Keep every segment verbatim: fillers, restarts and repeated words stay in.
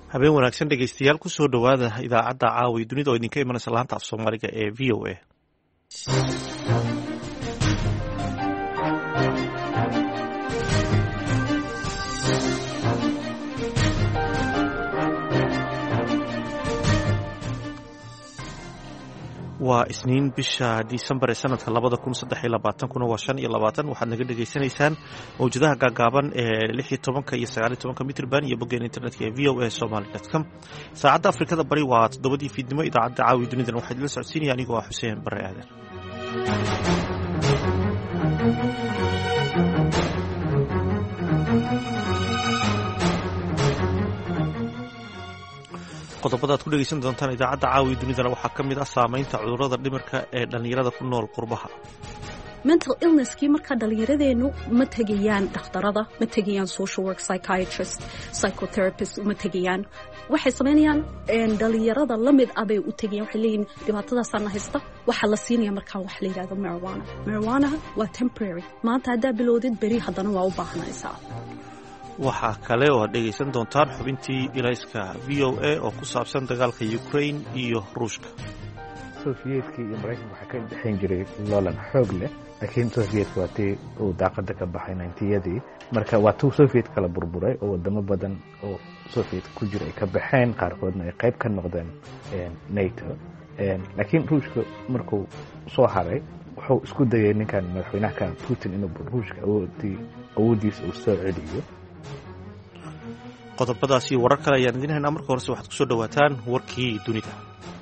habeen wanaagsan dhegaystayaal ku soo dhowaada idaacadda caawi dunida oo idinka imanaysa laanta af soomaaliga ee v o a. waa isniin bisha disembar ee sanadka labada kun saddex iyo labaatan kuna waa shan iyo labaatan waxaad naga dhegaysanaysaan mawjadaha gaagaaban ee lix iyo tobanka iyo sagaal iyo tobanka mitrban iyo boggeen internetka ee v o a somaly dot com. saacadda afrikada bari waa toddobadii fiidnimo. idaacadda caawi dunidan waxaa idila socodsiinaya anigoo ah xuseen bare aadan. qodobada ad ku dhegaysan doontaan idaacadda caawi dunidana waxaa ka mid ah saamaynta cudurrada dhimirka ee dhallinyarada ku nool qurbaha. mental illnesskii markaa dhallinyaradeennu ma tegayaan dhakhtarada, ma tegayaan social work psychiatrist, psychotherapist, ma tegayaan. waxay samaynayaan dhallinyarada la mid ah bay u tegayaan. waxay leeyihin dhibaatadaasaana haysta, waxaa la siinaya markaa wax la yidhahdo marijuana. marijuanaha waa temporary, maanta haddaa bilowdid beri haddana waa u baahanaysaa. waxaa kale oo aad dhegaysan doontaan xubintii ilayska v o a oo ku saabsan dagaalka ukraine iyo ruushka. sofiyeetkii iyo maraykanka waxaa ka dhexayn jiray loolan xoog leh, laakiin sofiyeetka waa tii uu daaqada ka baxay nintiyadii. marka waa tuu sofiyeet kala burburay oo wadamo badan oo sofiyeetka ku jira ay ka baxeen, qaarkoodna ay qayb ka noqdeen nato. laakiin ruushka markuu soo haray wuxuu isku dayay ninkan madaxweynaha putin inuu ruushka awoodiisa uu soo celiyo. qodobadaas iyo warar kale ayaan idin haynaa. marka horese waxaad ku soo dhowaataan warkii dunida.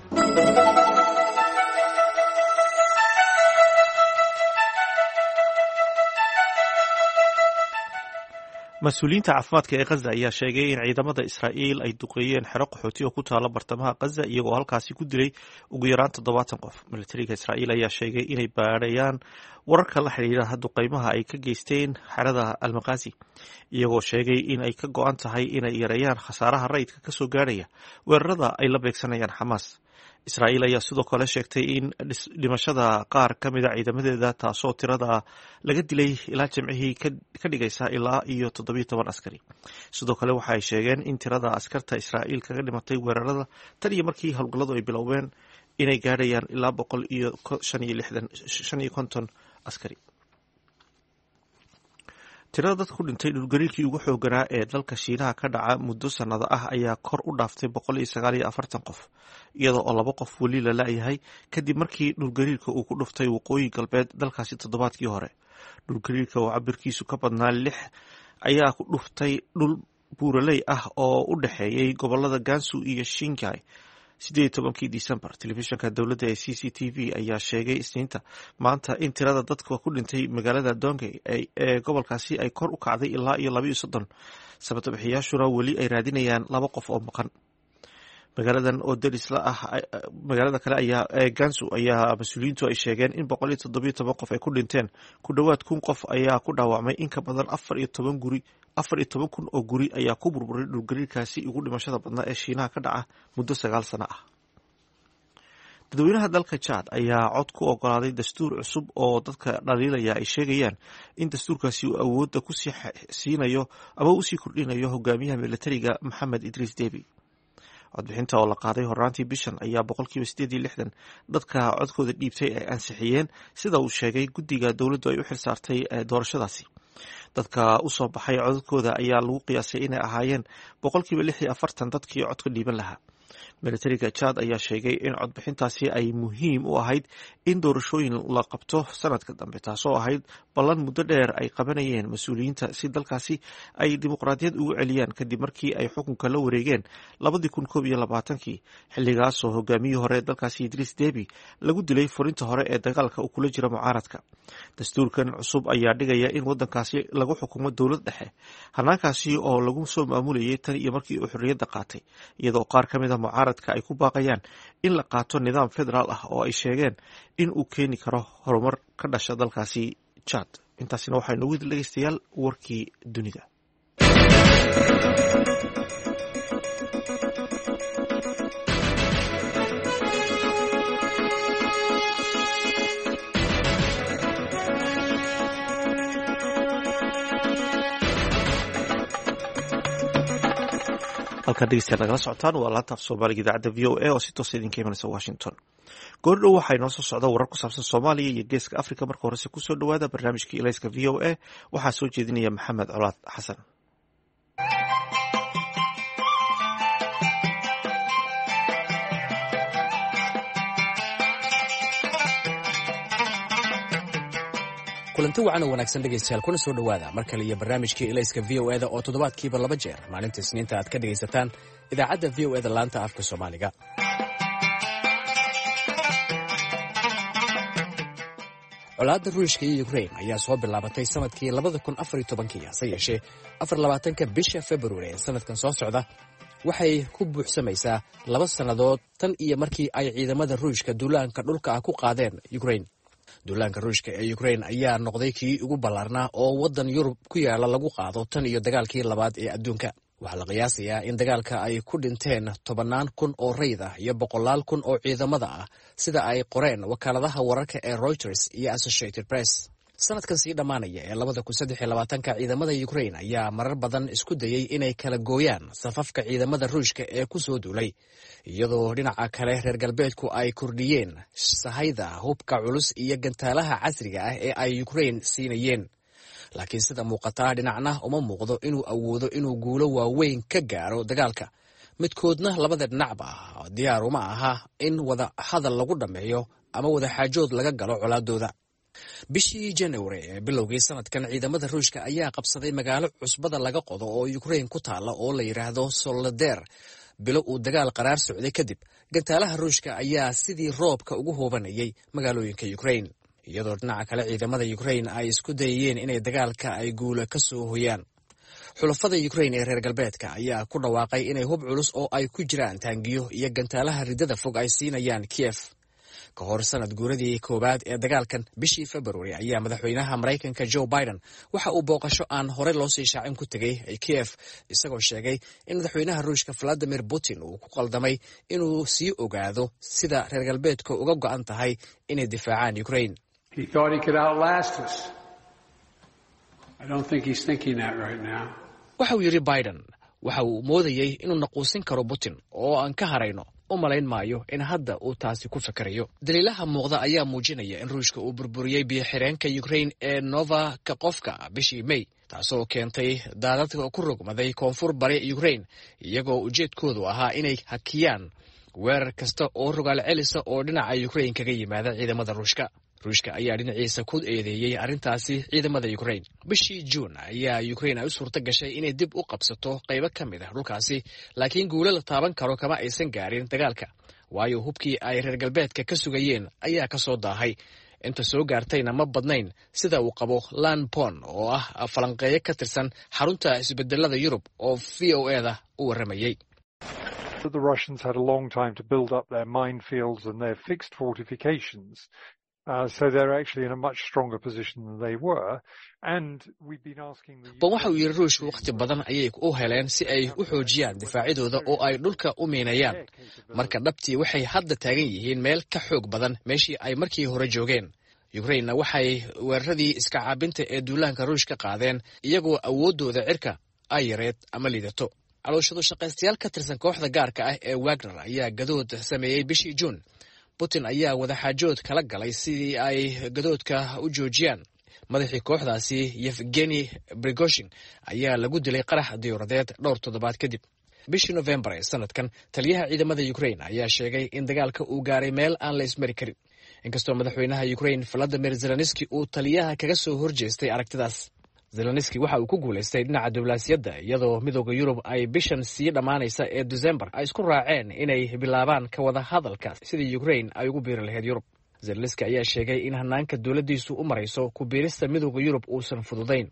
mas-uuliyiinta caafimaadka ee khaza ayaa sheegay in ciidamada israa'iil ay duqeeyeen xero qaxooti oo ku taala bartamaha khaza iyagoo halkaasi ku dilay ugu yaraan toddobaatan qof. militariga israa'iil ayaa sheegay inay baadhayaan wararka la xidhiidha duqeymaha ay ka geysteen xerada almaqaasi, iyagoo sheegay in ay ka go-an tahay inay yareeyaan khasaaraha rayidka ka soo gaadhaya weerarada ay la beegsanayaan xamaas. israa'iil ayaa sidoo kale sheegtay in dhimashada qaar ka mida ciidamadeeda, taasoo tirada laga dilay ilaa jimcihii ka dhigaysa ilaa iyo toddobiyo toban askari. sidoo kale waxa ay sheegeen in tirada askarta israa'iil kaga dhimatay weerarada tan iyo markii howlgalladu ay biloween inay gaadhayaan ilaa boqol iyo shan iyo lixdan shan iyo konton askari. tirada dadka ku dhintay dhulgariirkii ugu xooganaa ee dalka shiinaha ka dhaca muddo sannado ah ayaa kor u dhaaftay boqol iyo sagaal iyo afartan qof, iyadoo oo laba qof weli la la-yahay kadib markii dhulgariirka uu ku dhuftay waqooyi galbeed dalkaasi toddobaadkii hore. dhulgariirka oo cabirkiisu ka badnaa lix ayaa ku dhuftay dhul buuraley ah oo u dhexeeyey gobolada gansu iyo shingai sideed iyo tobankii disembar. telefishinka dowladda ee c c t v ayaa sheegay isniinta maanta in tirada dadka ku dhintay magaalada dongay ee gobolkaasi ay kor u kacday ilaa iyo laba iyo soddon. sabatabixiyaashuna weli ay raadinayaan laba qof oo maqan. magaaladan oo derisla ah magaalada kale ayaa ee gansu ayaa mas-uuliyiintu ay sheegeen in boqol iyo toddobiyo toban qof ay ku dhinteen, ku dhowaad kun qof ayaa ku dhaawacmay, in ka badan afar iyo toban guri afar iyo toban kun oo guri ayaa ku burburay dhulgariirkaasi ugu dhimashada badnaa ee shiinaha ka dhaca muddo sagaal sano ah. dadweynaha dalka jaad ayaa cod ku ogolaaday dastuur cusub oo dadka dhaliilaya ay sheegayaan in dastuurkaasi uu awoodda kusii siinayo ama usii kordhinayo hogaamiyaha militariga maxamed idriis debi. codbixinta oo la qaaday horaantii bishan ayaa boqolkiiba sideed iyo lixdan dadka codkooda dhiibtay ay ansixiyeen, sida uu sheegay guddiga dowladdu ay u xil saartay doorashadaasi. dadka u soo baxay codadkooda ayaa lagu qiyaasay inay ahaayeen boqolkiiba lix iyo afartan dadkii codka dhiiban lahaa. militariga jaad ayaa sheegay in codbixintaasi ay muhiim u ahayd in doorashooyin la qabto sanadka dambe, taasoo ahayd ballan muddo dheer ay qabanayeen mas-uuliyiinta si dalkaasi ay dimuqraadiyad ugu celiyaan kadib markii ay xukunka la wareegeen labadii kun koob iyo labaatankii, xilligaasoo hogaamiyihii hore dalkaasi idriis debi lagu dilay furinta hore ee dagaalka uu kula jira mucaaradka. dastuurkan cusub ayaa dhigaya in wadankaasi lagu xukumo dowlad dhexe, hanaankaasi oo lagu soo maamulayay tan iyo markii uu xorriyadda qaatay, iyadoo qaar ka mid a mucaaradka ay ku baaqayaan in la qaato nidaam federaal ah oo ay sheegeen in uu keeni karo horumar ka dhasha dalkaasi jaad. intaasina waxaa inoogu dhegeystayaal warkii dunida. halkaa dhegeystayaal nagala socotaan waa laanta af soomaaliga idaacadda v o a oo si toosa idinka imanaysa washington. goordhow waxaa inoo soo socda warar ku saabsan soomaaliya iyo geeska africa. marka horese kusoo dhawaada barnaamijkii ilayska v o a waxaa soo jeedinaya maxamed colaad xasan. kulanti wacan oo wanaagsan dhegaystayaal kuna soo dhowaada mar kale iyo barnaamijkii ilayska v o eda oo toddobaadkiiba laba jeer maalinta isniinta aad ka dhegaysataan idaacadda v o eda laanta afka soomaaliga. colaadda ruushka iyo ukrain ayaa soo bilaabatay sanadkii labada kun afar iyo tobankii hase yeeshee afar labaatanka bisha februari ee sanadkan soo socda waxay ku buuxsamaysaa laba sannadood tan iyo markii ay ciidamada ruushka duulaanka dhulka ah ku qaadeen ukrain. duulaanka ruushka ee ukrain ayaa noqday kii ugu ballaarnaa oo waddan yurub ku yaala lagu qaado tan iyo dagaalkii labaad ee adduunka. waxaa la qiyaasayaa in dagaalka ay ku dhinteen tobannaan kun oo rayd ah iyo boqolaal kun oo ciidamada ah sida ay qoreen wakaaladaha wararka ee Reuters iyo Associated Press. sanadkan sii dhammaanaya ee labada kun saddex iyo labaatanka ciidamada ukrain ayaa marar badan isku dayey inay kala gooyaan safafka ciidamada ruushka ee ku soo duulay, iyadoo dhinaca kale reer galbeedku ay kordhiyeen sahayda hubka culus iyo gantaalaha casriga ah ee ay ukrain siinayeen. laakiin sida muuqataa dhinacna uma muuqdo inuu awoodo inuu guulo waaweyn ka gaaro dagaalka. midkoodna labada dhinacba diyaar uma aha in wada hadal lagu dhammeeyo ama wada xaajood laga galo colaadooda. bishii january ee bilowgii sanadkan ciidamada ruushka ayaa qabsaday magaalo cusbada laga qodo oo ukrain ku taala oo la yidhaahdo Soledar. bilo uu dagaal qaraar socday kadib gantaalaha ruushka ayaa sidii roobka ugu hoobanayay magaalooyinka ukrain, iyadoo dhinaca kale ciidamada ukrain ay isku dayayeen inay dagaalka ay guula ka soo hoyaan. xulafada ukrain ee reer galbeedka ayaa ku dhawaaqay inay hub culus oo ay ku jiraan taangiyo iyo gantaalaha riddada fog ay siinayaan Kiev. ka hor sanad guuradii koowaad ee dagaalkan bishii februari ayaa madaxweynaha maraykanka Joe Biden waxa uu booqasho aan hore loo sii shaacin ku tegey Kiev, isagoo sheegay in madaxweynaha ruushka Vladimir Putin uu ku qaldamay inuu sii ogaado sida reer galbeedka uga go'an tahay inay difaacaan Ukrain. He thought he could outlast us. I don't think he's thinking that right now. waxa uu yidhi Biden waxa uu moodayey inuu naquusin karo Putin oo aan ka harayno. u malayn maayo in hadda uu taasi ku fakarayo. daliilaha muuqda ayaa muujinaya in ruushka uu burburiyey biyo-xireenka Ukrain ee Nova Kakhovka bishii May, taasoo keentay daadadka ku rogmaday koonfur bari Ukrain, iyagoo ujeedkoodu ahaa inay hakiyaan weerar kasta oo rogaal celisa oo dhinaca Ukrain kaga yimaada ciidamada ruushka. ruushka ayaa dhinaciisa ku eedeeyey arrintaasi ciidamada Ukrain. bishii Juun ayaa Ukrain ay u suurta gashay inay dib u qabsato qaybo ka mid ah dhulkaasi, laakiin guulo la taaban karo kama aysan gaarin dagaalka, waayo hubkii ay reer galbeedka ka sugayeen ayaa ka soo daahay. inta soo gaartayna ma badnayn, sida uu qabo Lan Pon oo ah falanqeeye ka tirsan xarunta isbedelada Yurub oo V O A da u waramayay. The Russians had a long time to build up their minefields and their fixed fortifications. Uh, so they're actually in a much stronger position than they were, and we've been asking the Bon waxa uu yiri ruushku waqti badan ayay u heleen si ay u xoojiyaan difaacidooda oo ay dhulka u miinayaan. marka dhabtii waxay hadda taagan yihiin meel ka xoog badan meeshii ay markii hore joogeen. Ukraine waxay weeraradii iska caabinta ee duulaanka ruushka qaadeen iyagoo awoodooda cirka ay yareed ama liidato. calooshadu shaqaystayaal ka tirsan kooxda gaarka ah ee Wagner ayaa gadood sameeyey bishii Juun. Putin ayaa wada xaajood kala galay sidii ay gadoodka u joojiyaan. madaxii kooxdaasi Yevgeny Prigozhin ayaa lagu dilay qarax diyaaradeed dhowr toddobaad kadib. bishii November ee sanadkan taliyaha ciidamada Ukraine ayaa sheegay in dagaalka uu gaaray meel aan la ismari karin, inkastoo madaxweynaha Ukraine Volodymyr Zelensky uu taliyaha kaga soo horjeestay aragtidaas. Zelensky waxa uu ku guuleystay dhinaca diblomaasiyadda iyadoo midowga Yurub ay bishan sii dhamaanaysa ee December ay isku raaceen inay bilaabaan ka wada hadalka sidii Ukraine ay ugu biiri lahayd Yurub. Zelensky ayaa sheegay in hanaanka dawladdiisu u marayso ku biirista midowga Yurub uusan fududayn.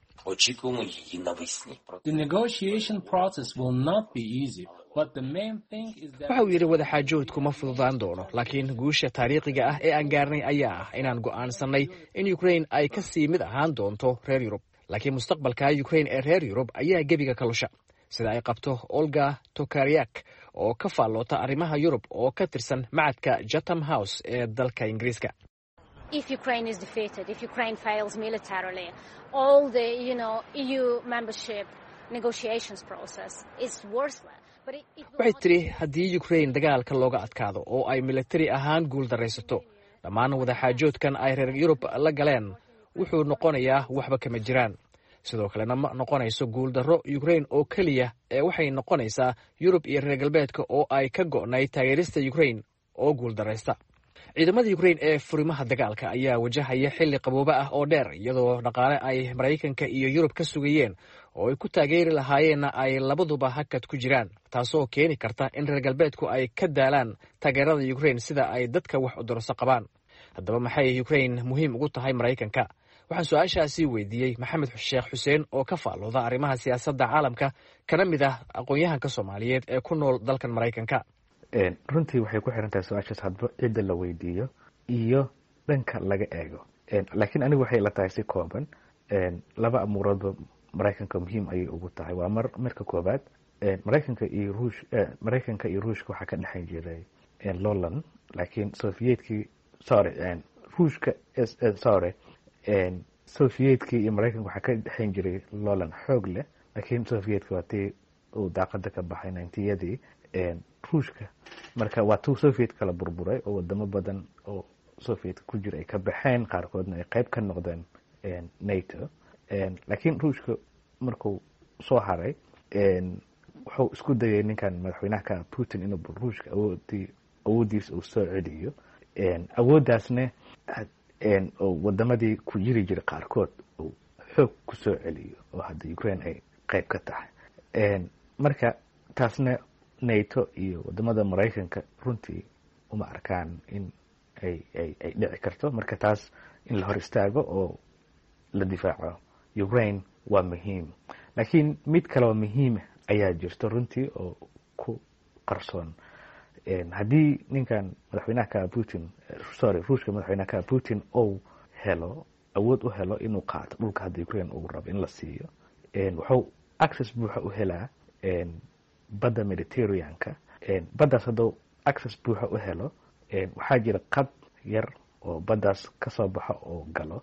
The negotiation process will not be easy, but the main thing is that waxa uu yidhi wada xaajoodku ma fududaan doono, laakiin guusha taariikhiga ah ee aan gaarnay ayaa ah inaan go'aansannay in Ukraine ay ka sii mid ahaan doonto reer Yurub. laakiin mustaqbalka Ukraine ee reer Yurub ayaa gebiga ka lusha, sida ay qabto Olga Tokarczuk oo ka faalloota arrimaha Yurub oo ka tirsan macadka Chatham House ee dalka Ingiriiska. If Ukraine is defeated, if Ukraine fails militarily, all the, you know, E U membership negotiations process is worthless. waxay tidhi haddii ukraine dagaalka looga adkaado oo ay militari ahaan guul daraysato dhammaan wadaxaajoodkan ay reer yurub la galeen wuxuu noqonayaa waxba kama jiraan sidoo kalena ma noqonayso guuldarro ukraine oo keliya ee waxay noqonaysaa yurub iyo reer galbeedka oo ay ka go'nay taageerista ukraine oo guuldaraysta ciidamada ukraine ee furimaha dagaalka ayaa wajahaya xilli qabooba ah oo dheer iyadoo dhaqaale ay maraykanka iyo yurub ka sugayeen oo ay ku taageeri lahaayeenna ay labaduba hakad ku jiraan taasoo keeni karta in reer galbeedku ay ka daalaan taageerada ukraine sida ay dadka wax u dorso qabaan haddaba maxay ukraine muhiim ugu tahay maraykanka waxaan su-aashaasi weydiiyey maxamed sheekh xuseen oo ka faallooda arrimaha siyaasadda caalamka kana mid ah aqoon-yahanka soomaaliyeed ee ku nool dalkan maraykanka runtii waxay ku xiran tahay su-aashaas hadba cidda la weydiiyo iyo dhanka laga eego laakiin anigu waxay la tahay si kooban laba amuuroodba maraykanka muhiim ayay ugu tahay waa mar marka koobaad maraykanka iyo ruush maraykanka iyo ruushka waxaa ka dhexayn jiray lowland laakiin soviyedkii sorry ruushka sorry soviyedkii iyo maraykanka waxaa ka dhexayn jiray lowland xoog leh laakiin soviyedka waa tii uu daaqada ka baxay ninetiyadii ruushka marka waa tuu soviet kala burburay oo wadamo badan oo soviet ku jira ay ka baxeen qaarkoodna ay qayb ka noqdeen nato laakiin ruushka markuu soo haray wuxuu isku dayay ninkan madaxweynaha ka putin inuu ruushka awoodii awooddiisa uu soo celiyo awooddaasna oo wadamadii ku jiri jiray qaarkood uu xoog ku soo celiyo oo hadda ukraine ay qayb ka tahay marka taasna nato iyo wadamada maraykanka runtii uma arkaan in ay ay ay dhici karto marka taas in la hor istaago oo la difaaco ukraine waa muhiim laakiin mid kale oo muhiim ayaa jirto runtii oo ku qarsoon haddii ninkan madaxweynaha ka putin sorry ruushka madaxweynaha ka putin ou helo awood u helo inuu qaato dhulka hadda ukraine uu rabo in la siiyo wuxuu access buuxa u helaa badda mediterraneanka baddaas hadduu access buuxa u helo waxaa jira qad yar oo baddaas kasoo baxo oo galo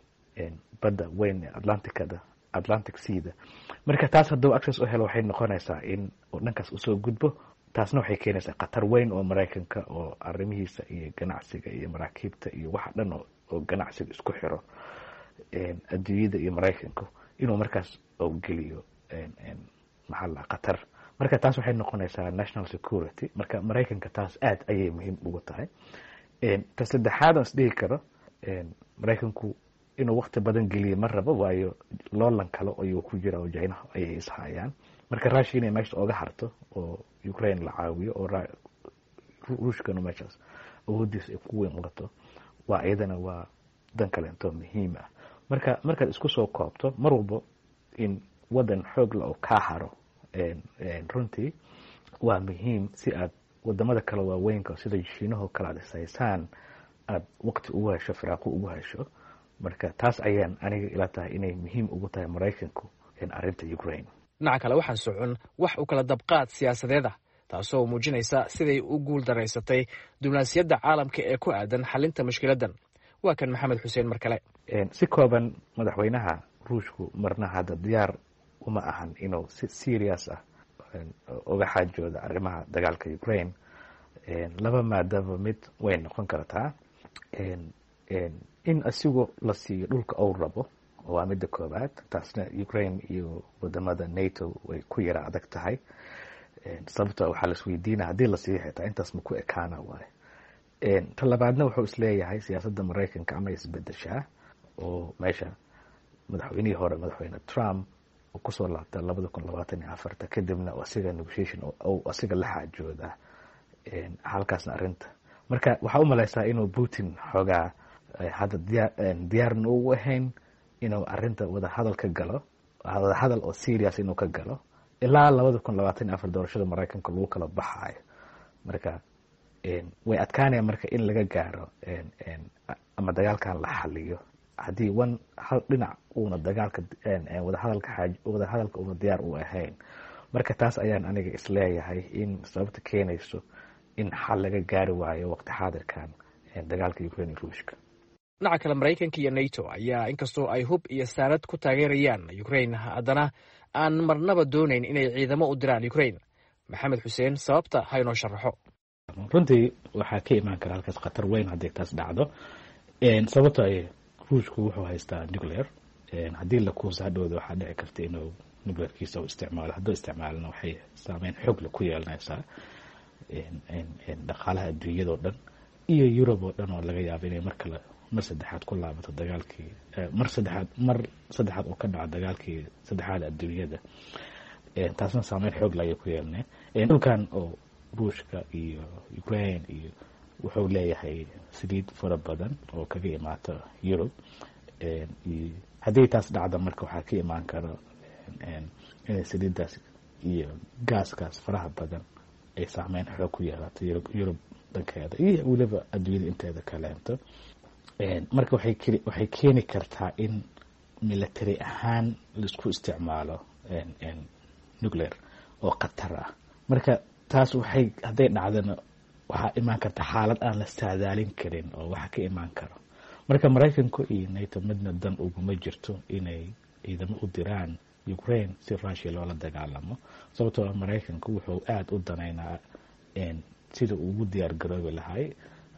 badda weyn ee atlanticada atlantic seada marka taas hadduu access u helo waxay noqonaysaa in uu dhankaas usoo gudbo taasna waxay keenaysaa khatar weyn oo maraykanka oo arrimihiisa iyo ganacsiga iyo maraakiibta iyo waxa dhan oo ganacsiga isku xiro adduunyada iyo maraykanku inuu markaas oo geliyo maxaa la khatar marka taas waxay noqonaysaa national security marka maraykanka taas aad ayay muhiim ugu tahay ta saddexaad aan isdhihi karo maraykanku inuu wakti badan geliyo ma rabo waayo loolan kale ayuu ku jira oo jaynaha ayay ishayaan marka ruushka inay meesha oga harto oo ukraine la caawiyo oo ruushkana meeshaas awoodiisa ay ku weyn qato waa iyadana waa dan kaleento muhiim ah marka markaad isku soo koobto mar walba in wadan xoog la oo kaa haro runtii waa muhiim si aad wadamada kale waaweynka sida shiinahoo kale aad isaysaan aad waqti ugu hesho firaaqo ugu hesho marka taas ayaan aniga ila tahay inay muhiim ugu tahay maraykanku arrinta ukraine dhinaca kale waxaan socon wax u kala dabqaad siyaasadeed ah taasoo muujinaysa siday u guul daraysatay diblomaasiyadda caalamka ee ku aadan xalinta mushkiladan waa kan maxamed xuseen mar kale si kooban madaxweynaha ruushku marna hadda diyaar uma ahan inuu si serious ah uga xaajooda arrimaha dagaalka ukraine laba maadaba mid way noqon kartaa in asigu la siiyo dhulka ou rabo waa midda koobaad taasna ukraine iyo wadamada nato way ku yara adag tahay sababto waxaa laisweydiina haddii la siiyo xitaa intaas ma ku ekaana waayo ta labaadna wuxuu isleeyahay siyaasadda maraykanka ama isbedeshaa oo meesha madaxweynihii hore madaxweyne trump uu kusoo laabta labada kun labaatan iyo afarta kadibna asiga negotiation ou asiga la xaajooda halkaasna arrinta marka waxaa u malaysaa inuu putin xoogaa hadda diyaa diyaarna ugu ahayn inuu arrinta wadahadal ka galo wadahadal oo serious inuu ka galo ilaa labada kun labaatan iyo afar doorashada maraykanka lagu kala baxaayo marka way adkaanaya marka in laga gaaro ama dagaalkan la xaliyo haddii one hal dhinac uuna dagaalka wadahadalka xaaj wadahadalka uuna diyaar u ahayn marka taas ayaan aniga isleeyahay in sababta keenayso in xal laga gaari waayo waqti xaadirkan dagaalka ukraine iyo ruushka dhinaca kale maraykanka iyo nato ayaa inkastoo ay hub iyo saarad ku taageerayaan ukraine haddana aan marnaba doonayn inay ciidamo u diraan ukraine. maxamed xuseen sababta ha inoo sharaxo. runtii waxaa ka imaan kara halkaas khatar weyn haddii taas dhacdo. sababto ay ruushku wuxuu haystaa nuclear. haddii la kuusa hadhowda waxaa dhici karta inuu nuclearkiisa u isticmaalo. hadduu isticmaalna waxay saameyn xoogle ku yeelanaysaa dhaqaalaha adduunyadao dhan iyo yurub oo dhan oo laga yaabo inay mar kale mar saddexaad ku laabato dagaalkii mar saddexaad mar saddexaad oo ka dhaco dagaalkii saddexaad adduunyada. taasna saameyn xoogle ayay ku yeelanay. dhulkan oo ruushka iyo ukraine iyo wuxuu leeyahay saliid fara badan oo kaga imaata yurub. haddii taas dhacda marka waxaa ka imaan kara inay saliiddaas iyo gaaskaas faraha badan ay saameyn xoog ku yeelato yurub yurub dhankeeda iyo weliba adduunyada inteeda kaleento. marka waxay waxay keeni kartaa in military ahaan laisku isticmaalo nuclear oo khatar ah. marka taas waxay hadday dhacdana waxaa imaan karta xaalad aan la saadaalin karin oo waxa ka imaan karo. marka maraykanku iyo nato midna dan uguma jirto inay ciidamo u diraan ukraine si russia loola dagaalamo. sababtoo ah maraykanku wuxuu aada u danaynaa sida ugu diyaar garoobi lahay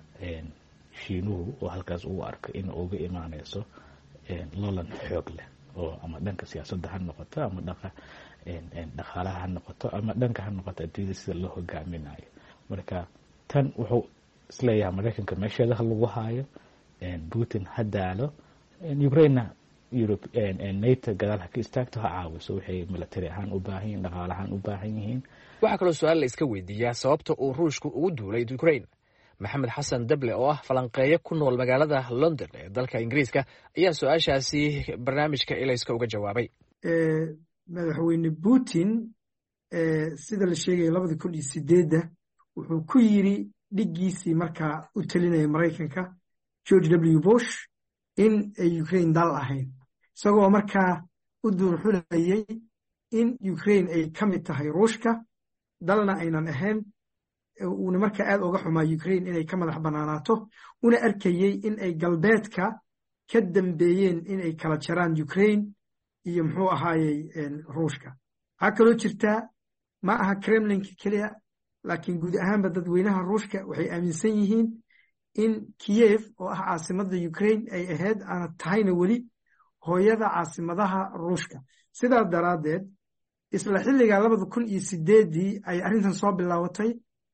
shiinuhu oo halkaas ugu arko in uga imaanayso loolan xoog leh oo ama dhanka siyaasadda ha noqoto ama dhanka dhaqaalaha ha noqoto ama dhanka ha noqoto adduunyada sida loo hogaaminayo. marka tan wuxuu isleeyahay maraykanka meesheeda ha lagu haayo. putin ha daalo. ukraina yurub nato gadaal ha ka istaagto ha caawiso. waxay military ahaan u baahan yihiin dhaqaale ahaan u baahan yihiin. waxaa kaloo su-aal la iska weydiiyaa sababta uu ruushku ugu duulay ukraine. maxamed xasan dable oo ah falanqeeyo ku nool magaalada london ee dalka ingiriiska ayaa su-aashaasi barnaamijka ilayska uga jawaabay. madaxweyne putin sida la sheegaya labada kun iyo sideedda wuxuu ku yiri dhiggiisii markaa u talinaya maraykanka george w bush in ay ukraine dal ahayn, isagoo markaa u duurxulayay in ukraine ay ka mid tahay ruushka dalna aynan ahayn. uuna markaa aad oga xumaa ukraine inay ka madax banaanaato, una arkayey in ay galbeedka ka dambeeyeen in ay kala jaraan ukraine iyo muxuu ahaayey ruushka. waxaa kaloo jirtaa ma aha kremlinka keliya laakiin guud ahaanba dadweynaha ruushka waxay aaminsan yihiin in Kiev oo ah caasimadda Ukraine ay ahayd aan tahayna weli hooyada caasimadaha ruushka. sidaa daraaddeed isla xilliga labada kun iyo sideedii ay arrintan soo bilaabatay.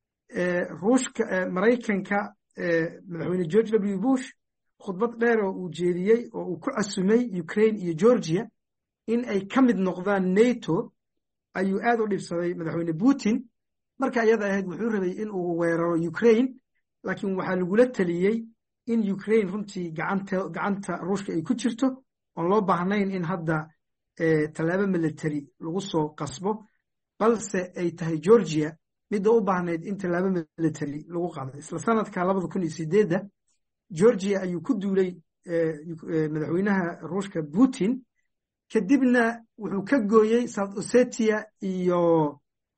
ruushka maraykanka madaxweyne george w bush khudbad dheer oo uu jeediyey oo uu ku casumay Ukraine iyo Georgia in ay ka mid noqdaan NATO ayuu aad u dhibsaday madaxweyne Putin. marka ayada ahayd wuxuu rabay in uu weeraro Ukraine, laakiin waxaa lagula taliyey in Ukraine runtii gacanta gacanta ruushka ay ku jirto oon loo baahnayn in hadda tallaabo military lagu soo qasbo, balse ay tahay Georgia midda u baahnayd in tallaabo military lagu qaado. isla sanadka labada kun iyo sideedda Georgia ayuu ku duulay madaxweynaha ruushka Putin, kadibna wuxuu ka gooyey South Ossetia iyo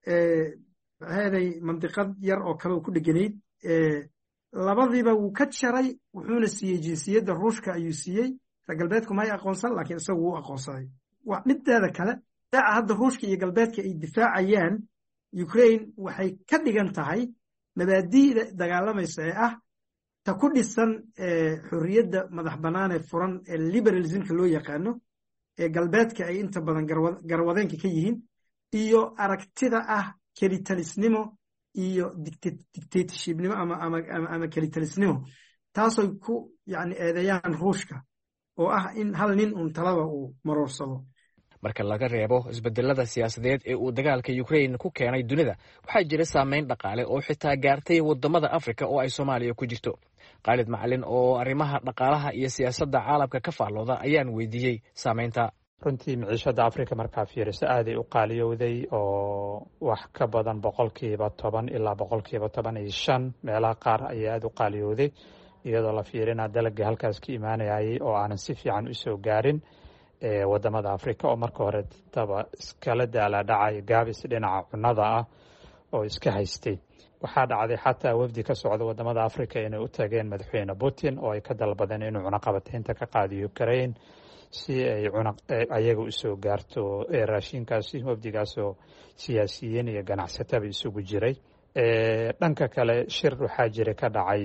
heeday mandiqad yar oo kale ku dheganayd. labadiiba wuu ka jaray, wuxuuna siiyey jinsiyadda ruushka ayuu siiyey. reer galbeedku ma ay aqoonsan, laakiin isagu wuu aqoonsaday. mideeda kale daaca hadda ruushka iyo galbeedka ay difaacayaan Ukraine waxay ka dhigan tahay mabaadi'da dagaalamaysa ee ah ta ku dhisan xorriyadda madax bannaan ee furan ee liberalismka loo yaqaano ee galbeedka ay inta badan garwadeenka ka yihiin, iyo aragtida ah kelitalisnimo iyo dictatorshipnimo ama ama ama kelitalisnimo, taasoo ku yani eedeeyaan ruushka oo ah in hal nin un talada uu maroorsado. marka laga reebo isbedelada siyaasadeed ee uu dagaalka Ukraine ku keenay dunida, waxaa jira saameyn dhaqaale oo xitaa gaartay wadamada Afrika oo ay Soomaaliya ku jirto. Khalid Macalin oo arrimaha dhaqaalaha iyo siyaasadda caalamka ka faallooda ayaan weydiiyey saameynta. runtii maciishada Afrika markaa fiiriso aad ay u qaaliyowday oo wax ka badan boqolkiiba toban ilaa boqolkiiba toban iyo shan meelaha qaar ayaa aad u qaaliyowday, iyadoo la fiirina dalagii halkaas ka imaanayay oo aanan si fiican u soo gaarin wadamada Afrika oo marka hore taba iskala daala dhacay gaabis dhinaca cunnada ah oo iska haystay. waxaa dhacday xataa wafdi ka socda wadamada Afrika inay u tageen madaxweyne Putin oo ay ka dalbadeen inuu cunaqabataynta ka qaadiyo Ukraine si ay cunaq ayaga usoo gaarto raashinkaasi wafdigaasoo siyaasiyiin iyo ganacsataba isugu jiray. dhanka kale shir waxaa jira ka dhacay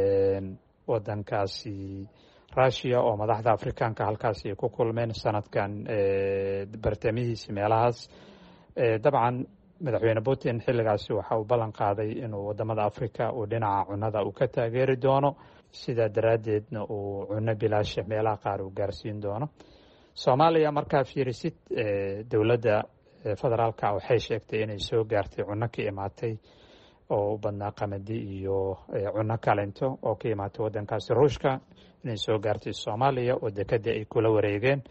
wadankaasi russia oo madaxda afrikaanka halkaasi ay ku kulmeen sanadkan bartamihiisi meelahaas. dabcan madaxweyne putin xilligaasi waxa uu ballan qaaday inuu wadamada africa uu dhinaca cunada uu ka taageeri doono, sidaa daraaddeedna uu cuno bilaasha meelaha qaar uu gaarsiin doono. soomaaliya markaa fiirisid dowladda federaalka waxay sheegtay inay soo gaartay cuno ka imaatay oo u badnaa qamadi iyo cuno kalento oo ka imaatay wadankaasi ruushka inay soo gaartay soomaaliya oo dekada ay kula wareegeen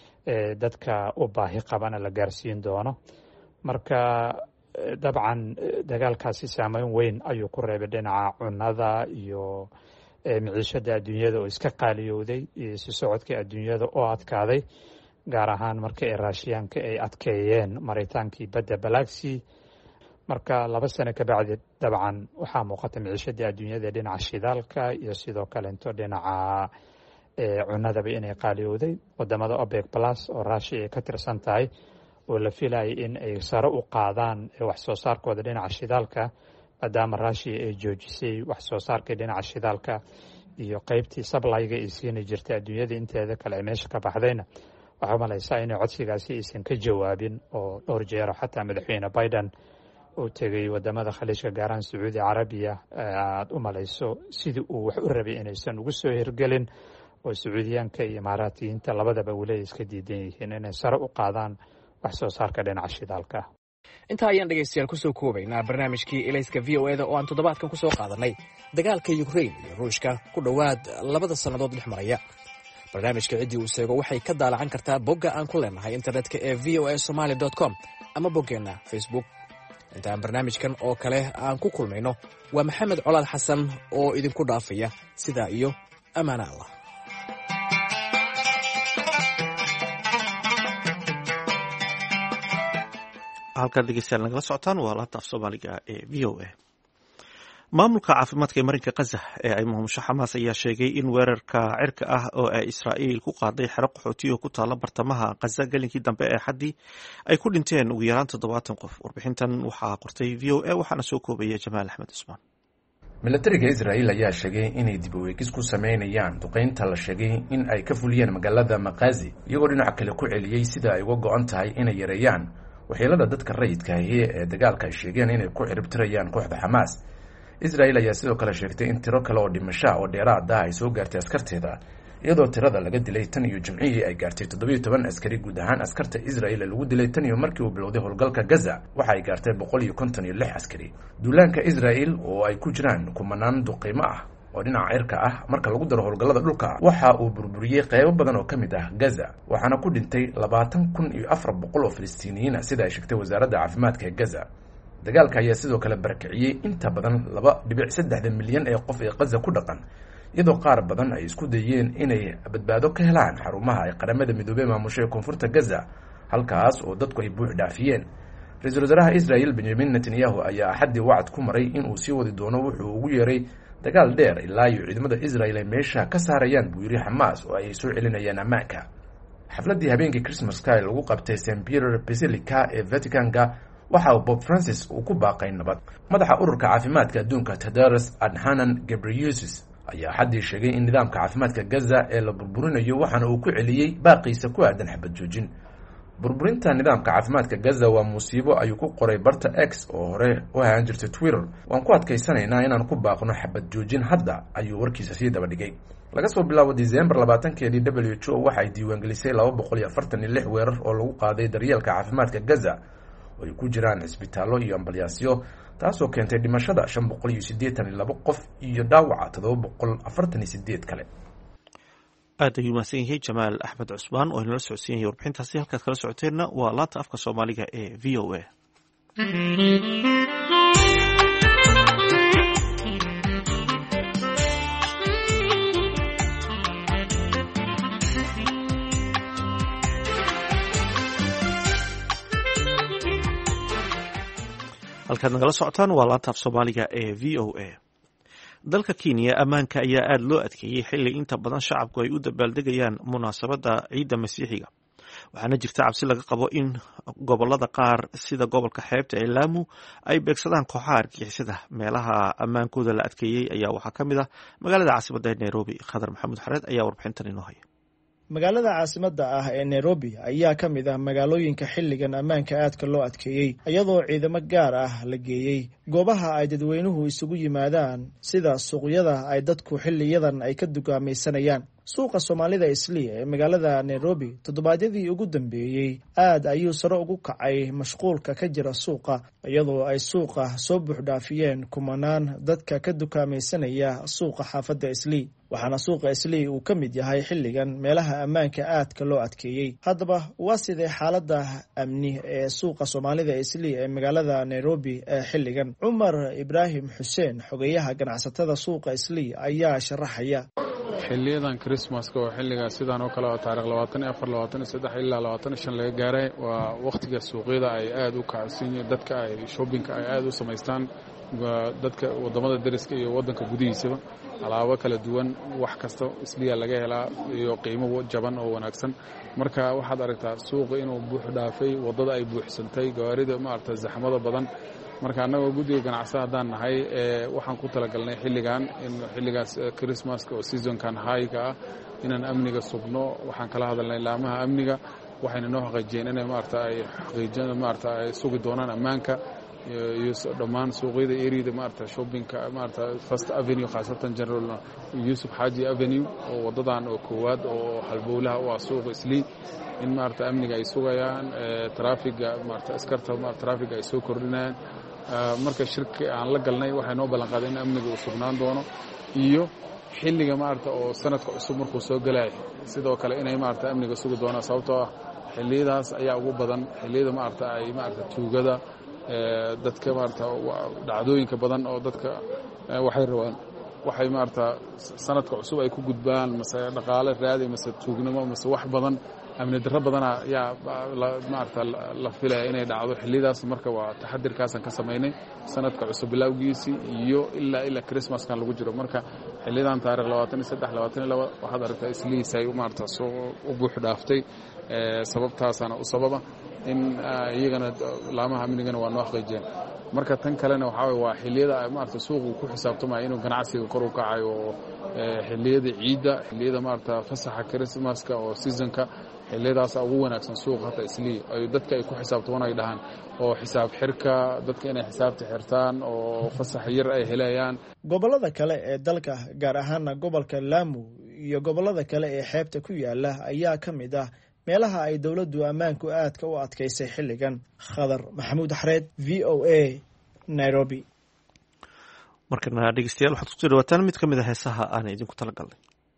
dadka u baahi qabana la gaarsiin doono. marka dabcan dagaalkaasi saameyn weyn ayuu ku reebay dhinaca cunada iyo miciishada adduunyada oo iska qaaliyowday iyo si socodka adduunyada oo adkaaday, gaar ahaan marka ay raashiyaanka ay adkeeyeen maritaankii badda balaagsii. marka laba sano ka bacdi dabcan waxaa muuqata miciishada adduunyada dhinaca shidaalka iyo sidoo kalento dhinaca cunadaba inay qaaliyowday. wadamada opec plus oo raashiya ay ka tirsan tahay oo la filayay in ay sare u qaadaan wax soo saarkooda dhinaca shidaalka, maadaama raashiya ay joojisay wax soo saarka dhinaca shidaalka iyo qaybtii sablayga ay siini jirtay adduunyada inteeda kale ay meesha ka baxdayna waxaa malaysaa inay codsigaasi aysan ka jawaabin oo dhowr jeero xataa madaxweyne biden uu tegay wadamada khaliijka gaaraan sacuudi carabiya aada u malayso sidii uu wax u rabay inaysan ugu soo hirgelin, oo sacuudiyaanka iyo imaaraatiyiinta labadaba weli iska diidan yihiin inay sare u qaadaan wax soo saarka dhinaca shidaalka. intaa ayaan dhegaystayaal kusoo koobaynaa barnaamijkii elayska v o eda oo aan toddobaadkan kusoo qaadanay dagaalka ukrain iyo ruushka ku dhowaad labada sannadood dhex maraya. barnaamijka ciddii uu sheego waxay ka daalacan kartaa bogga aan ku leenahay internetka ee v o a somaly dot com ama boggeenna facebook. intaan barnaamijkan oo kale aan ku kulmayno waa maxamed colaad xasan oo idinku dhaafaya sidaa iyo ammaana allah. halkaad dhegeystayaal nagala socotaan waa laanta af soomaaliga ee v o a. maamulka caafimaadka ee marinka khaza ee ay maamusho xamaas ayaa sheegay in weerarka cirka ah oo ay israa'iil ku qaaday xero qaxooti oo ku taala bartamaha khaza gelinkii dambe ee xaddii ay ku dhinteen ugu yaraan toddobaatan qof. warbixintan waxaa qortay v o a waxaana soo koobaya jamaal axmed cusmaan. milatariga israa'iil ayaa sheegay inay dib u eegis ku sameynayaan duqeynta la sheegay in ay ka fuliyeen magaalada maqaazi, iyagoo dhinaca kale ku celiyey sida ay uga go-an tahay inay yareeyaan waxyeelada dadka rayidka ahi ee dagaalka ay sheegeen inay ku ciribtirayaan kooxda xamaas. israa'iil ayaa sidoo kale sheegtay in tiro kale oo dhimasho oo dheeraad ah ay soo gaartay askarteeda, iyadoo tirada laga dilay tan iyo jimcihii ay gaartay toddobiyo toban askari. guud ahaan askarta israa'iil ee lagu dilay tan iyo markii uu bilowday howlgalka gaza waxa ay gaartay boqol iyo konton iyo lix askari. duulaanka israa'iil oo ay ku jiraan kumanaan duqeymo ah oo dhinaca cirka ah marka lagu daro howlgallada dhulka waxa uu burburiyey qaybo badan oo ka mid ah gaza, waxaana ku dhintay labaatan kun iyo afar boqol oo filistiiniyiin ah sida ay sheegtay wasaaradda caafimaadka ee gaza. dagaalka ayaa sidoo kale barakiciyey inta badan laba dhibic saddexda milyan ee qof ee gaza ku dhaqan, iyadoo qaar badan ay isku dayeen inay badbaado ka helaan xarumaha ay qaramada midoobey maamusho ee koonfurta gaza, halkaas oo dadku ay buux dhaafiyeen. ra-iisul wasaaraha israa'iil benjamin netanyahu ayaa axaddii wacad ku maray inuu sii wadi doono wuxuu ugu yeeray dagaal dheer ilaa iyo ciidamada israa'iil ay meesha ka saarayaan buu yiri xamaas oo ay soo celinayaan ammaanka. xafladdii habeenkii christmaska ee lagu qabtay saint peter basilica ee vaticanka waxa uu bob francis uu ku baaqay nabad. madaxa ururka caafimaadka adduunka tedros adhanom ghebreyesus ayaa xaddii sheegay in nidaamka caafimaadka gaza ee la burburinayo, waxaana uu ku celiyey baaqiisa ku aadan xabad joojin. burburinta nidaamka caafimaadka gaza waa musiibo ayuu ku qoray barta x oo hore u ahaan jirtay twitter. waan ku adkaysanaynaa inaan ku baaqno xabad joojin hadda, ayuu warkiisa sii daba dhigay. laga soo bilaabo disembar labaatankeedii w h o waxay diiwaangelisay laba boqol iyo afartan iyo lix weerar oo lagu qaaday daryeelka caafimaadka gaza oo ay ku jiraan cisbitaallo iyo ambalyaasyo, taasoo keentay dhimashada shan boqol iyo siddeetan iyo labo qof iyo dhaawaca toddoba boqol afartan iyo sideed kale. aad ayuu mahadsan yahay jamaal axmed cusmaan oo inala socodsiin yahay warbixintaasi. halkaad kala socoteenna waa laanta afka soomaaliga ee v o a. halkaad nagala socotaan waa laanta af soomaaliga ee v o a. dalka kenya ammaanka ayaa aada loo adkeeyey xilli inta badan shacabku ay u dabaaldegayaan munaasabadda ciidda masiixiga waxaana jirta cabsi laga qabo in gobolada qaar sida gobolka xeebta ee laamu ay beegsadaan kooxaha argixisada meelaha ammaankooda la adkeeyey ayaa waxaa ka mid ah magaalada caasimadda ee nairobi khadar maxamuud xareed ayaa warbixintan inoo haya magaalada caasimadda ah ee nairobi ayaa ka mid ah magaalooyinka xilligan ammaanka aadka loo adkeeyey iyadoo ciidamo gaar ah la geeyey goobaha ay dadweynuhu isugu yimaadaan sida suuqyada ay dadku xilliyadan ay ka dukaamaysanayaan suuqa soomaalida islii ee magaalada nairobi toddobaadyadii ugu dambeeyey aad ayuu sare ugu kacay mashquulka ka jira suuqa iyadoo ay suuqa soo buuxdhaafiyeen kumanaan dadka ka dukaamaysanaya suuqa xaafadda islii waxaana suuqa islii uu ka mid yahay xilligan meelaha ammaanka aadka loo adkeeyey haddaba waa sidee xaaladda amni ee suuqa soomaalida islii ee magaalada nairobi ee xilligan cumar ibraahim xuseen xogeyaha ganacsatada suuqa islii ayaa sharaxaya xiliyadan christmaska oo xilliga sidaan oo kale oo taariikh labaatan iyo afar labaatan iyo saddex ilaa labaatan iyo shan laga gaaray waa waqtiga suuqyada ay aad u kacsan yihiin dadka ay shoppingka ay aad u samaystaan dadka wadamada dariska iyo wadanka gudihiisaba alaabo kala duwan wax kasta isliya laga helaa iyo qiimo jaban oo wanaagsan marka waxaad aragtaa suuqa inuu buux dhaafay wadada ay buuxsantay gawaarida maaragtay zaxmada badan marka annagoo guddiga ganacsi haddaan nahay waxaan ku talagalnay xilligan in xilligaas christmaska oo seasonkan high-ga ah inaan amniga sugno waxaan kala hadalnay laamaha amniga waxayna noo xaqiijiyeen inay maarata ay xaqiijin maarata ay sugi doonaan ammaanka iyo dhammaan suuqyada eriyada maarata shoppingka maarata first avenue khaasatan general yusuf xaaji avenue oo wadadan oo koowaad oo halbowlaha u ah suuqa islii in maarata amniga ay sugayaan traafiga maarata askarta maarata traafiga ay soo kordhinayaan marka shirki aan la galnay waxay noo ballan qaaday in amniga uu sugnaan doono iyo xilliga maarata oo sanadka cusub markuu soo galay sidoo kale inay maarata amniga sugi doonaan sababtoo ah xilliyadaas ayaa ugu badan xilliyada maarata ay maarata tuugada dadka maarata dhacdooyinka badan oo dadka waxay rabaan waxay maarata sanadka cusub ay ku gudbaan mase dhaqaale raadi mase tuugnimo mase wax badan amni darro badana yaa maarata la filaya inay dhacdo xilliyadaas marka waa taxadirkaasaan ka samaynay sanadka cusub bilowgiisii iyo ilaa ilaa christmaskan lagu jiro marka xilliyadan taarikh labaatan iyo saddex labaatan iyo laba waxaad aragtaa isliisay maarata soo u buux dhaaftay sababtaasaana u sababa in iyagana laamaha amnigana waa noo xaqiijiyeen marka tan kalena waxaa waye waa xilliyada maarata suuqu ku xisaabtamaya inuu ganacsiga kor u kacayo oo xilliyada ciidda xilliyada maarata fasaxa christmaska oo seasonka xilliyadaasa ugu wanaagsan suuqa hata islii ay dadka ay ku xisaabtamaan ay dhahaan oo xisaab xirka dadka inay xisaabta xirtaan oo fasax yar ay helayaan gobolada kale ee dalka gaar ahaana gobolka laamu iyo gobolada kale ee xeebta ku yaala ayaa ka mid ah meelaha ay dowladdu ammaanku aadka u adkaysay xilligan khadar maxamuud xareed v o a nairobi markana dhegeystayaal waxaad kusoo dhawaataan mid ka mid a heesaha aan idinku tala galnay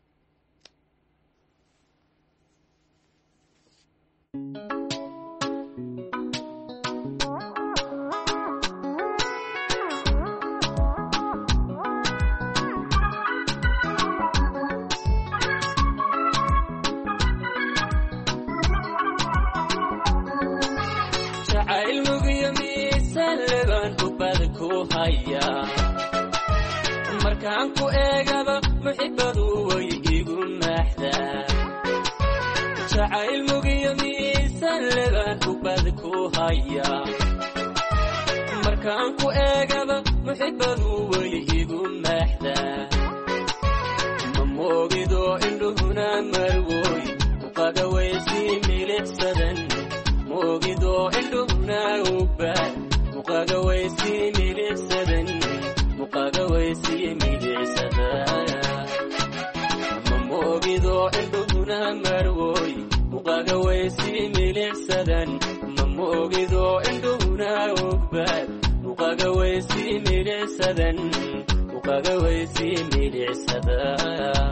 markaan ku eegaba muxibadu way igu maaxdaa jacayl mugiyo miisaan lebaan ubad ku haya markaan ku eegaba muxibadu way igu maaxdaa ma moogido indhuhuna marwoy muqagawaysii milicsadan moogido indhuhuna ubad muqagawaysii milicsadan muqagawaysii milicsadan ma moogido indhuhuna marwoy muqagawaysii milicsadan ma moogido indhuhuna ubad muqagawaysii milicsadan muqagawaysii milicsadan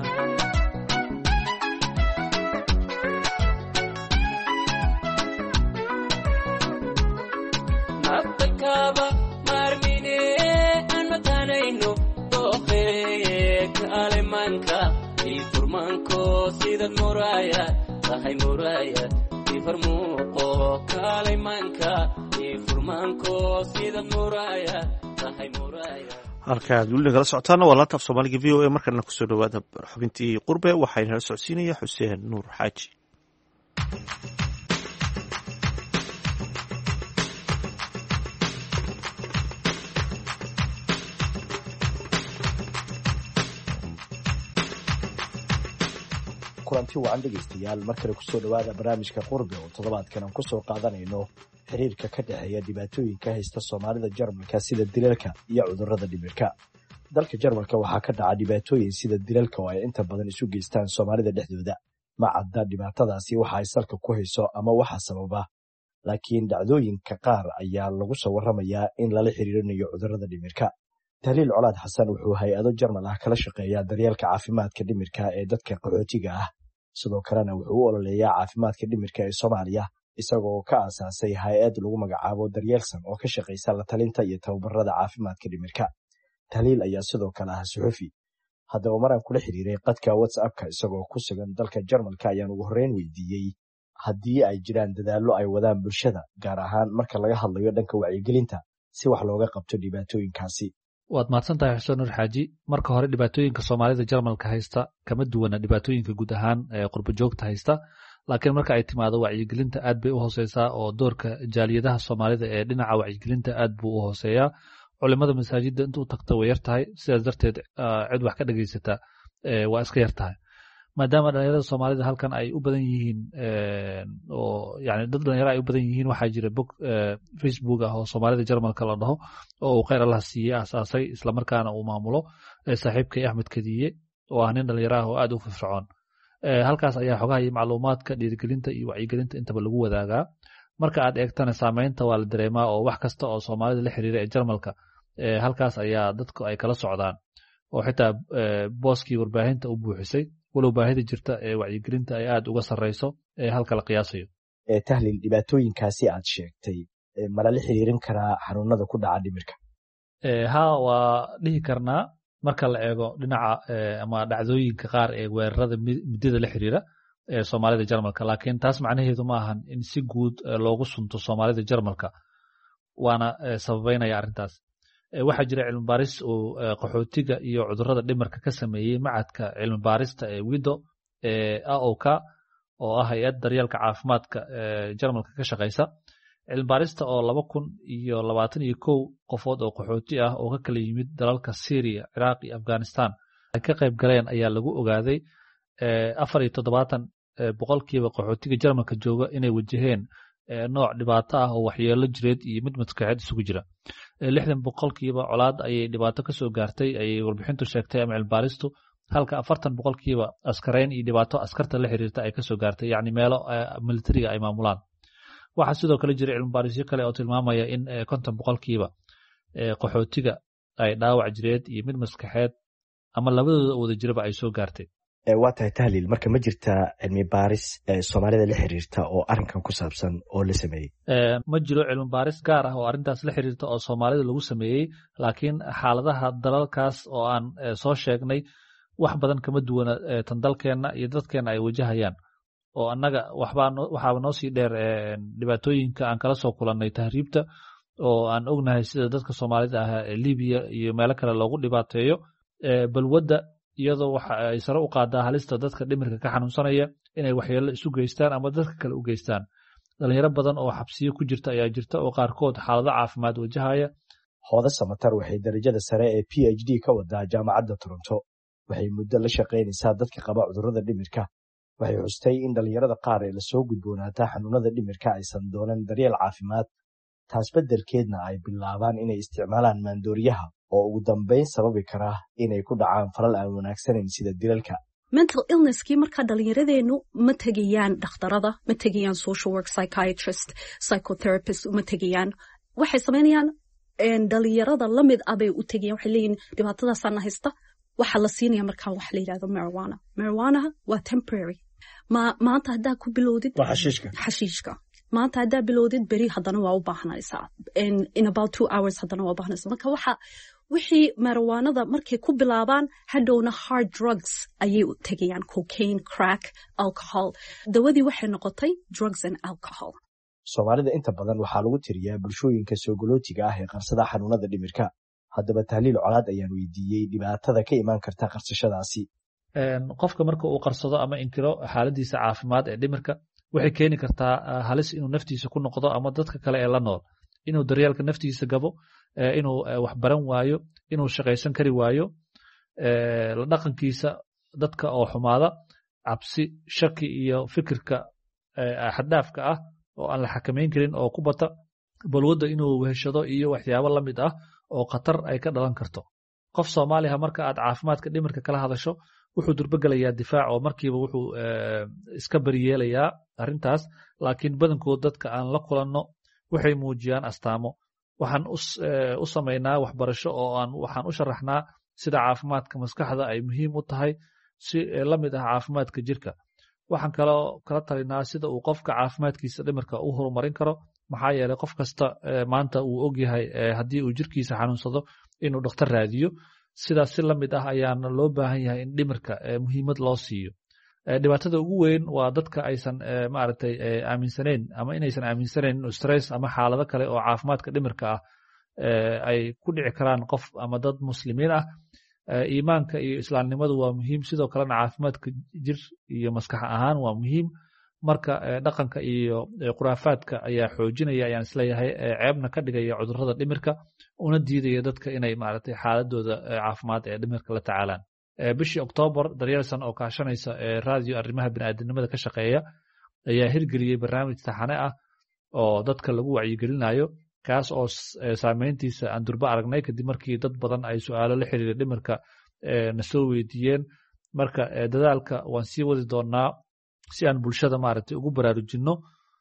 nabtakaba marmine aan matanayno dooqee kaalemanka ii furmanko sidad muraaya tahay muraaya ii farmuuqo kaalemanka ii furmanko sidad muraaya tahay muraaya halkaad weli nagala socotaana waa laanta af soomaaliga v o a markana kusoo dhawaada xubintii qurbe waxaa inala socodsiinaya xuseen nuur xaaji kulanti wacan dhegaystayaal mar kale kusoo dhawaada barnaamijka qurbe oo toddobaadkan aan kusoo qaadanayno xiriirka ka dhexeeya dhibaatooyinka haysta soomaalida jarmalka sida dilalka iyo cudurrada dhimirka dalka jarmalka waxaa ka dhaca dhibaatooyin sida dilalka oo ay inta badan isu geystaan soomaalida dhexdooda ma cadda dhibaatadaasi waxa ay salka ku hayso ama waxa sababa laakiin dhacdooyinka qaar ayaa lagu soo warramayaa in lala xiriirinayo cudurrada dhimirka tahliil colaad xasan wuxuu hay-ado jarmal ah kala shaqeeyaa daryeelka caafimaadka dhimirka ee dadka qaxootiga ah sidoo kalena wuxuu u ololeeyaa caafimaadka dhimirka ee soomaaliya isagoo ka aasaasay hay-ad lagu magacaabo daryeelsan oo ka shaqaysa la talinta iyo tababarada caafimaadka dhimirka tahliil ayaa sidoo kale ah suxufi haddaba maraan kula xiriiray qadka whatsappka isagoo ku sugan dalka jarmalka ayaan ugu horreyn weydiiyey haddii ay jiraan dadaallo ay wadaan bulshada gaar ahaan marka laga hadlayo dhanka wacyigelinta si wax looga qabto dhibaatooyinkaasi waad mahadsan tahay xuseen nuur xaaji marka hore dhibaatooyinka soomaalida jarmalka haysta kama duwana dhibaatooyinka guud ahaan ee qurbo joogta haysta laakiin marka ay timaado wacyigelinta aad bay u hooseysaa oo doorka jaaliyadaha soomaalida ee dhinaca wacyigelinta aad buu u hooseeyaa culimada masaajidda intuu tagta way yar tahay sidaas darteed cid wax ka dhegaysata waa iska yar tahay maadaama dhalinyarada soomaalida halkan ay u badan yihiin oo yani dad dhalinyaro ay u badan yihiin waxaa jira bog facebook ah oo soomaalida jarmalka la dhaho oo uu khayr allah siiye asaasay islamarkaana uu maamulo saaxiibkay axmed kadiye oo ah nin dhalinyaro ah oo aad u firfircoon halkaas ayaa xogaha iyo macluumaadka dhiirigelinta iyo wacyigelinta intaba lagu wadaagaa marka aad eegtana saameynta waa la dareemaa oo wax kasta oo soomaalida la xiriira ee jarmalka halkaas ayaa dadku ay kala socdaan oo xitaa booskii warbaahinta u buuxisay walow baahida jirta ee wacyigelinta ay aad uga sarreyso ee halka la qiyaasayo tahliil dhibaatooyinkaasi aad sheegtay malala xiriirin karaa xanuunada ku dhaca dhimirka ha waa dhihi karnaa marka la eego dhinaca ama dhacdooyinka qaar ee weerarada midada la xiriira ee soomaalida jarmalka laakiin taas macnaheedu ma ahan in si guud loogu sunto soomaalida jarmalka waana sababeynaya arrintaas waxaa jira cilmi baaris uu qaxootiga iyo cudurrada dhimirka ka sameeyey macadka cilmi baarista ee wido ee aok oo ah hay-ad daryeelka caafimaadka jarmalka ka shaqaysa cilmi baarista oo laba kun iyo labaatan iyo kow qofood oo qaxooti ah oo ka kala yimid dalalka syria ciraaq iyo afghanistan ay ka qayb galeen ayaa lagu ogaaday afar iyo toddobaatan boqolkiiba qaxootiga jarmalka jooga inay wajaheen nooc dhibaato ah oo waxyeelo jireed iyo mid maskaxeed isugu jira lixdan boqolkiiba colaad ayay dhibaato ka soo gaartay ayay warbixintu sheegtay ama cilmibaaristu halka afartan boqolkiiba askarayn iyo dhibaato askarta la xiriirta ay kasoo gaartay yacni meelo militariga ay maamulaan waxaa sidoo kale jira cilmibaarisyo kale oo tilmaamaya in konton boqolkiiba qaxootiga ay dhaawac jireed iyo mid maskaxeed ama labadooda wada jiraba ay soo gaartay waa tahay tahliil marka ma jirtaa cilmi baaris soomaalida la xiriirta oo arrinkan ku saabsan oo la sameeyey ma jiro cilmi baaris gaar ah oo arrintaas la xiriirta oo soomaalida lagu sameeyey laakiin xaaladaha dalalkaas oo aan soo sheegnay wax badan kama duwana tan dalkeenna iyo dadkeenna ay wajahayaan oo annaga waxaaba noo sii dheer dhibaatooyinka aan kala soo kulannay tahriibta oo aan ognahay sida dadka soomaalida ah ee libiya iyo meelo kale loogu dhibaateeyo balwadda iyadoo waxa ay sare u qaadaa halista dadka dhimirka ka xanuunsanaya inay waxyeello isu geystaan ama dadka kale u geystaan dhalinyaro badan oo xabsiyo ku jirta ayaa jirta oo qaarkood xaalado caafimaad wajahaya hooda samatar waxay darajada sare ee p h d ka wadaa jaamacadda toronto waxay muddo la shaqaynaysaa dadka qaba cudurrada dhimirka waxay xustay in dhalinyarada qaar ee lasoo gudboonaata xanuunada dhimirka aysan doonan daryeel caafimaad taas beddelkeedna ay bilaabaan inay isticmaalaan maandooriyaha oo ugu dambayn sababi kara inay ku dhacaan falal aan wanaagsanayn sida dilalka mental illnesskii markaa dhalinyaradeennu ma tegayaan dhakhtarada ma tegayaan social work psychiatrist psychotherapist uma tegayaan waxay samaynayaan dhalinyarada la mid ah bay u tegayaan waxay leeyihin dhibaatadaasaana haysta waxaa la siinaya markaa waxa la yidhahdo marijuana marijuanaha waa temporary ma maanta haddaa ku bilowdid xashiishka xashiishka maanta haddaa bilowdid beri haddana waa u baahanaysaa in about two hours haddana waa u baahanaysaa marka waxa wixii marijuanada markay ku bilaabaan hadhowna hard drugs ayay u tegayaan cocaine crack alcohol dawadii waxay noqotay drugs and alcohol soomaalida inta badan waxaa lagu tiriyaa bulshooyinka soogolootiga ah ee qarsada xanuunada dhimirka haddaba tahliil colaad ayaan weydiiyey dhibaatada ka imaan karta qarsashadaasi. qofka marka uu qarsado ama inkiro xaaladiisa caafimaad ee dhimirka waxay keeni kartaa halis inuu naftiisa ku noqdo ama dadka kale ee la nool, inuu daryeelka naftiisa gabo, inuu wax baran waayo, inuu shaqaysan kari waayo, la dhaqankiisa dadka oo xumaada, cabsi, shaki iyo fikirka xaddaafka ah oo aan la xakamayn karin oo ku bata, balwadda inuu weheshado iyo waxyaabo la mid ah oo khatar ay ka dhalan karto. qof Soomaaliya marka aad caafimaadka dhimirka kala hadasho wuxuu durbagalayaa difaac oo markiiba wuxuu iska bariyeelayaa arrintaas, laakiin badankood dadka aan la kulanno waxay muujiyaan astaamo. waxaan u samaynaa waxbarasho oo aan waxaan u sharaxnaa sida caafimaadka maskaxda ay muhiim u tahay si la mid ah caafimaadka jirka. waxaan kaloo kala talinaa sida uu qofka caafimaadkiisa dhimirka u horumarin karo, maxaa yeelay qof kasta maanta uu ogyahay haddii uu jirkiisa xanuunsado inuu dhakhtar raadiyo. sidaas si la mid ah ayaana loo baahan yahay in dhimirka muhiimad loo siiyo. dhibaatada ugu weyn waa dadka aysan maaragtay aaminsanayn ama inaysan aaminsanayn in stress ama xaalado kale oo caafimaadka dhimirka ah ay ku dhici karaan qof ama dad muslimiin ah. iimaanka iyo islaamnimadu waa muhiim, sidoo kalena caafimaadka jir iyo maskax ahaan waa muhiim. marka dhaqanka iyo khuraafaadka ayaa xoojinaya ayaan isleeyahay, ceebna ka dhigaya cudurrada dhimirka, una diidaya dadka inay maaragtay xaaladooda caafimaad ee dhimirka la tacaalaan. bishii Oktoobar, Daryeelsan oo kaashanaysa raadiyo arrimaha bini'aadanimada ka shaqeeya ayaa hirgeliyey barnaamij taxane ah oo dadka lagu wacyigelinayo, kaas oo saameyntiisa aan durba aragnay kadib markii dad badan ay su'aalo la xiriira dhimirka na soo weydiiyeen. marka dadaalka waan sii wadi doonaa si aan bulshada maaragtay ugu baraarujinno,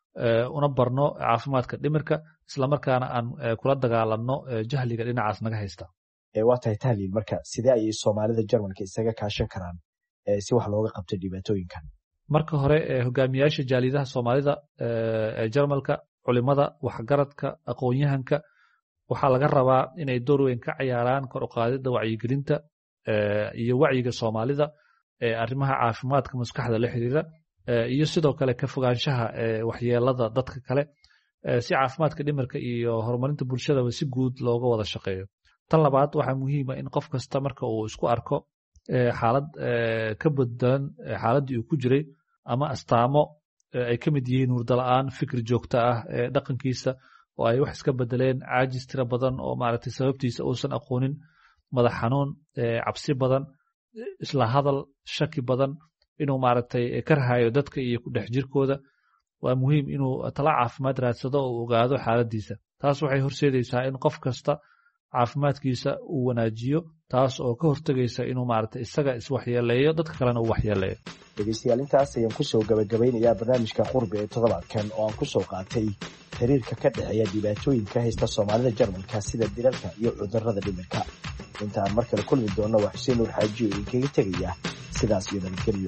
una barno caafimaadka dhimirka, isla markaana aan kula dagaalanno jahliga dhinacaas naga haysta. waa tahay tahliil, marka sidee ayay Soomaalida Jarmalka isaga kaashan karaan si wax looga qabto dhibaatooyinkan? marka hore hogaamiyaasha jaalidaha Soomaalida ee Jarmalka, culimada, waxgaradka, aqoon-yahanka waxaa laga rabaa inay door weyn ka ciyaaraan kor u qaadida wacyigelinta iyo wacyiga Soomaalida ee arrimaha caafimaadka maskaxda la xiriira, iyo sidoo kale ka fogaanshaha waxyeelada dadka kale, si caafimaadka dhimirka iyo horumarinta bulshadaba si guud looga wada shaqeeyo. tan labaad, waxaa muhiima in qof kasta marka uu isku arko xaalad ka bedelan xaaladii uu ku jiray ama astaamo ay ka mid yihiin hurdo la'aan, fikir joogto ah, dhaqankiisa oo ay wax iska bedeleen, caajis tiro badan oo maaragtay sababtiisa uusan aqoonin, madax xanuun, cabsi badan, isla hadal, shaki badan, inuu maaragtay ka rahayo dadka iyo ku dhex jirkooda, waa muhiim inuu tala caafimaad raadsado oo ogaado xaaladiisa. taas waxay horseedaysaa in qof kasta caafimaadkiisa uu wanaajiyo, taas oo ka hortagaysa inuu maaragtay isaga iswaxyeeleeyo, dadka kalena uu waxyeeleeyo. dhegeystayaal, intaas ayaan kusoo gabagabeynayaa barnaamijka qurbi ee toddobaadkan oo aan kusoo qaatay xiriirka ka dhexeeya dhibaatooyinka haysta Soomaalida Jarmalka sida dilalka iyo cudurrada dhimirka. intaan mar kale kulmi doonno waa Xuseen Nuur Xaaji oo idinkaga tegaya sidaas iyo nabadgelyo.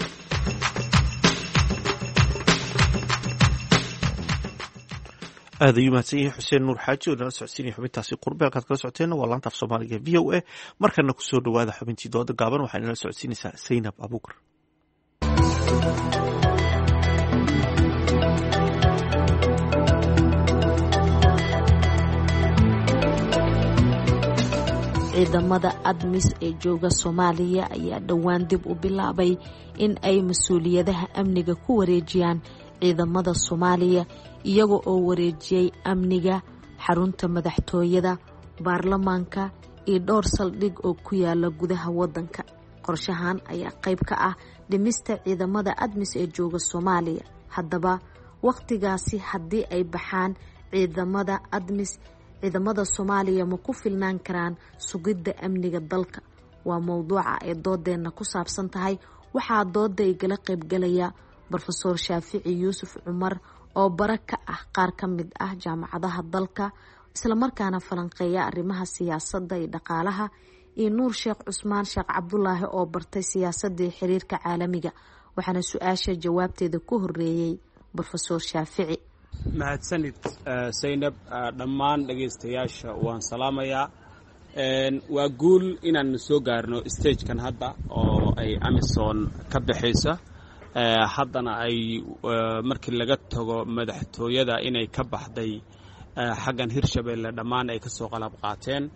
aad ayuu mahadsan yahay Xuseen Nuur Xaaji oo nala socodsiinaya xubintaasi qurbe. halkaad kala socoteenna waa laanta af Soomaaliga v o a. markana kusoo dhawaada xubintii dooda gaaban, waxaa inala socodsiinaysaa Zaynab Abuukar. ciidamada admis ee jooga Soomaaliya ayaa dhowaan dib u bilaabay in ay mas-uuliyadaha amniga ku wareejiyaan ciidamada Soomaaliya, iyaga oo wareejiyay amniga xarunta madaxtooyada, baarlamaanka iyo dhowr saldhig oo ku yaala gudaha wadanka. qorshahan ayaa qayb ka ah dhimista ciidamada admis ee jooga Soomaaliya. haddaba waqtigaasi haddii ay baxaan ciidamada admis, ciidamada Soomaaliya ma ku filnaan karaan sugidda amniga dalka? waa mowduuca ay doodeena ku saabsan tahay. waxaa dooda igala qaybgalaya Professor Shaafici Yuusuf Cumar oo bara ka ah qaar ka mid ah jaamacadaha dalka, isla markaana falanqeeya arrimaha siyaasadda iyo dhaqaalaha, iyo Nuur Sheekh Cusmaan Sheekh Cabdulaahi oo bartay siyaasadda iyo xiriirka caalamiga. waxaana su-aasha jawaabteeda ku horeeyay Professor Shaafici. mahadsanid Zaynab. dhammaan dhagaystayaasha waan salaamayaa. waa guul inaan soo gaarno stagekan hadda oo ay Amisom ka baxaysa, haddana ay markii laga tago madaxtooyada inay ka baxday xaggan Hirshabeelle dhammaan ay ka soo qalab qaateen.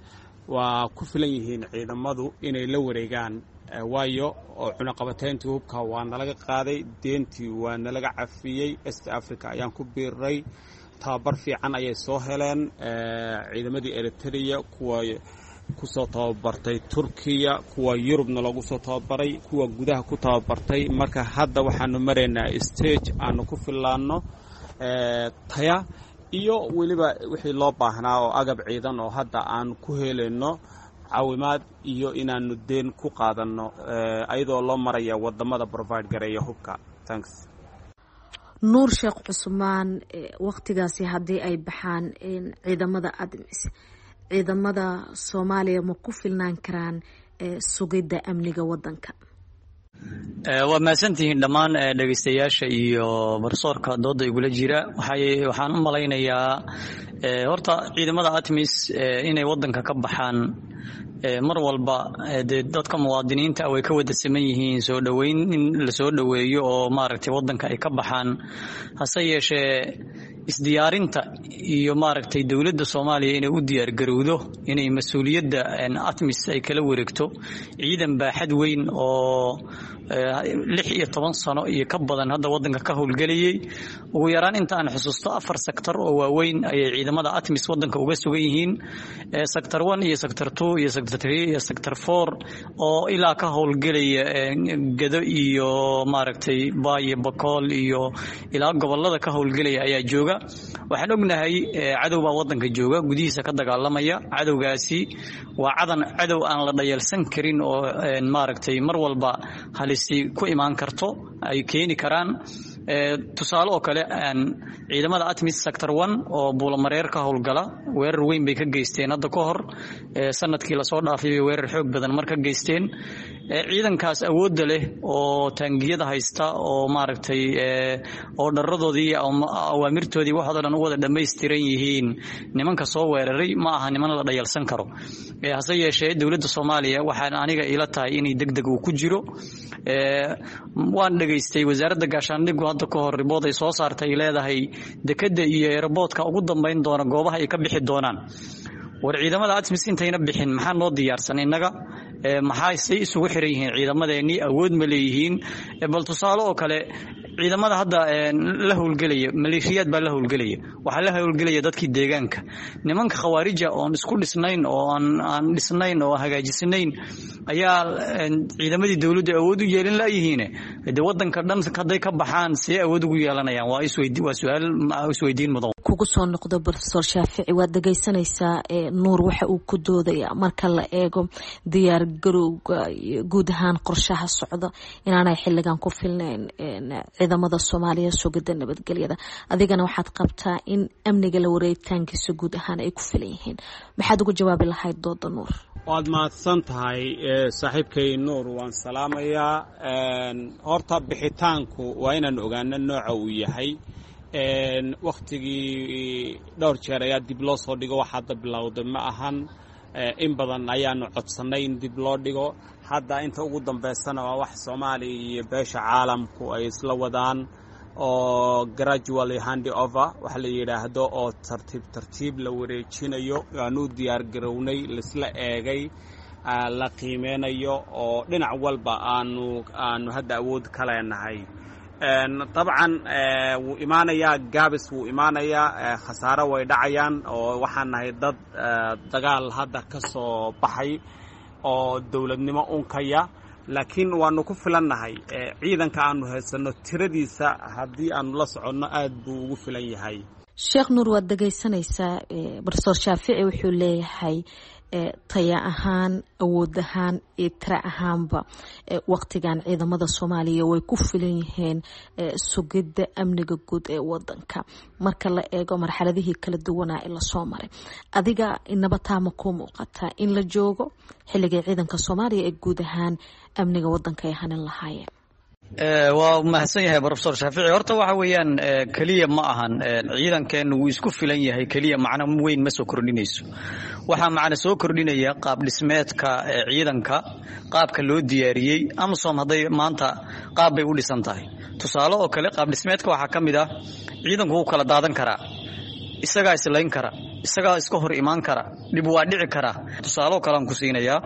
waa ku filan yihiin ciidamadu inay la wareegaan waayo oo cunaqabateyntii hubka waa nalaga qaaday deentii waa nalaga cafiyey East Africa ayaan ku biiray tababar fiican ayay soo heleen ciidamadii Eritrea kuwa kusoo tababartay Turkiya kuwa Yurubna lagu soo tababaray kuwa gudaha ku tababartay marka hadda waxaanu maraynaa stage aanu ku filaano taya iyo weliba wixii loo baahnaa oo agab ciidan oo hadda aan ku helayno caawimaad iyo inaanu deen ku qaadano ayadoo loo maraya wadamada provide gareeya hubka. Thanks. Nuur Sheekh Cusmaan, waqtigaasi haddii ay baxaan ciidamada ADMIS ciidamada Soomaaliya ma ku filnaan karaan sugidda amniga wadanka? waa mahadsantihiin dhammaan dhegeystayaasha iyo barsoorka dooda igula jira waxaan u malaynayaa horta ciidamada ADMIS inay wadanka ka baxaan mar walba dee dadka muwaadiniinta way ka wada saman yihiin soo dhaweyn in la soo dhaweeyo oo maaragtay wadanka ay ka baxaan hase yeeshee isdiyaarinta iyo maaragtay dawladda Soomaaliya inay u diyaar garowdo inay mas'uuliyadda ADMIS ay kala wareegto ciidan baaxad weyn oo lix iyo toban sano iyo ka badan hadda wadanka ka howlgalayay ugu yaraan inta aan xusuusto afar sektor oo waaweyn ay ciidamada ADMIS wadanka uga sugan yihiin sector one iyo sector two iyo sector three iyo sector four oo ilaa ka howlgalaya gado iyo maaragtay Baay Bakool iyo ilaa gobolada ka howlgalaya ayaa jooga waxaan ognahay cadow baa wadanka jooga gudihiisa ka dagaalamaya cadowgaasi waa cadan cadow aan la dhayalsan karin oo maaragtay mar walba halisi ku imaan karto ay keeni karaan tusaale oo kale ciidamada ADMIS sector one oo buulamareer ka howlgala weerar weyn bay ka geysteen hadda ka hor sanadkii la soo dhaafay weerar xoog badan marka geysteen ciidankaas awood leh oo taangiyada haysta oo maaragtay oo dharadoodii awaamirtoodii waxa dhan u wada dhameystiran yihiin nimanka soo weeraray ma aha niman la dhayalsan karo hase yeeshee dawladda Soomaaliya waxaan aniga ila tahay inay degdeg u ku jiro waan dhageystay wasaaradda gaashaandhigga hadda ka hor ribood ay soo saartay leedahay dekada iyo airportka ugu dambeyn doona goobaha ay ka bixi doonaan war ciidamada ADMIS intayna bixin maxaa noo diyaarsan inaga maxay say isugu xiran yihiin ciidamadeeni awood ma leeyihiin bal tusaale oo kale ciidamada hadda la howlgalaya maleeshiyad baa la howlgalaya waxa la howlgalaya dadkii deegaanka nimanka khawaarija oo isku dhisnayn oo aan aan dhisnayn oo hagaajisnayn ayaa ciidamadii dawladda awood u yeelin la yihiin ee wadanka dhan haday ka baxaan si awood ugu yeelanayaan waa isweydiin waa su'aal isweydiin mudan kugu soo noqdo Professor Shaafici waad dhageysanaysaa Nuur waxa uu ku doodaya marka la eego diyaar garowga guud ahaan qorshaha socda inaanay xilligan ku filnayn ciidamada Soomaaliya sugidda nabadgelyada adigana waxaad qabtaa in amniga la wareegitaankiisa guud ahaan ay ku filan yihiin maxaad ugu jawaabi lahayd dooda Nuur? waad mahadsan tahay saaxiibkay Nuur waan salaamayaa horta bixitaanku waa inaan ogaano nooca uu yahay waqtigii dhowr jeer ayaa dib loo soo dhigo waxa hadda bilowday ma ahan in badan ayaanu codsanay in dib loo dhigo hadda inta ugu dambeysana waa wax Soomaaliya iyo beesha caalamku ay isla wadaan oo gradually hand over waxa la yiraahdo oo tartiib tartiib la wareejinayo aanu diyaar garownay lisla eegay la qiimeynayo oo dhinac walba aanu aanu hadda awood ka leenahay طبعا wuu imaanayaa gaabis wuu imaanayaa khasaaro way dhacayaan oo waxaan nahay dad dagaal hadda ka soo baxay oo dawladnimo unkaya laakiin waanu ku filannahay ciidanka aanu haysano tiradiisa haddii aanu la soconno aad buu ugu filan yahay. Sheekh Nuur waad dhageysanaysaa Professor Shaafici wuxuu leeyahay taya ahaan awood ahaan iyo tira ahaanba waqtigan ciidamada Soomaaliya way ku filan yihiin sugidda amniga guud ee wadanka marka la eego marxaladihii kala duwanaa ee la soo maray adiga inaba taama ku muuqata in la joogo xilliga ciidanka Soomaaliya ee guud ahaan amniga wadanka ay hanan lahaayeen? waa mahadsan yahay Professor Shaafici horta waxa weeyaan kaliya ma ahan ciidankeenu uu isku filan yahay kaliya macna weyn ma soo kordhinayso waxa macna soo kordhinaya qaab dhismeedka ciidanka qaabka loo diyaariyay AMSOM haday maanta qaab bay u dhisan tahay tusaale oo kale qaab dhismeedka waxa kamid ah ciidanku uu kala daadan karaa isagaa islayn kara, isagaa iska hor imaan kara, dhib waa dhici kara. Tusaaloo kalean ku siinayaa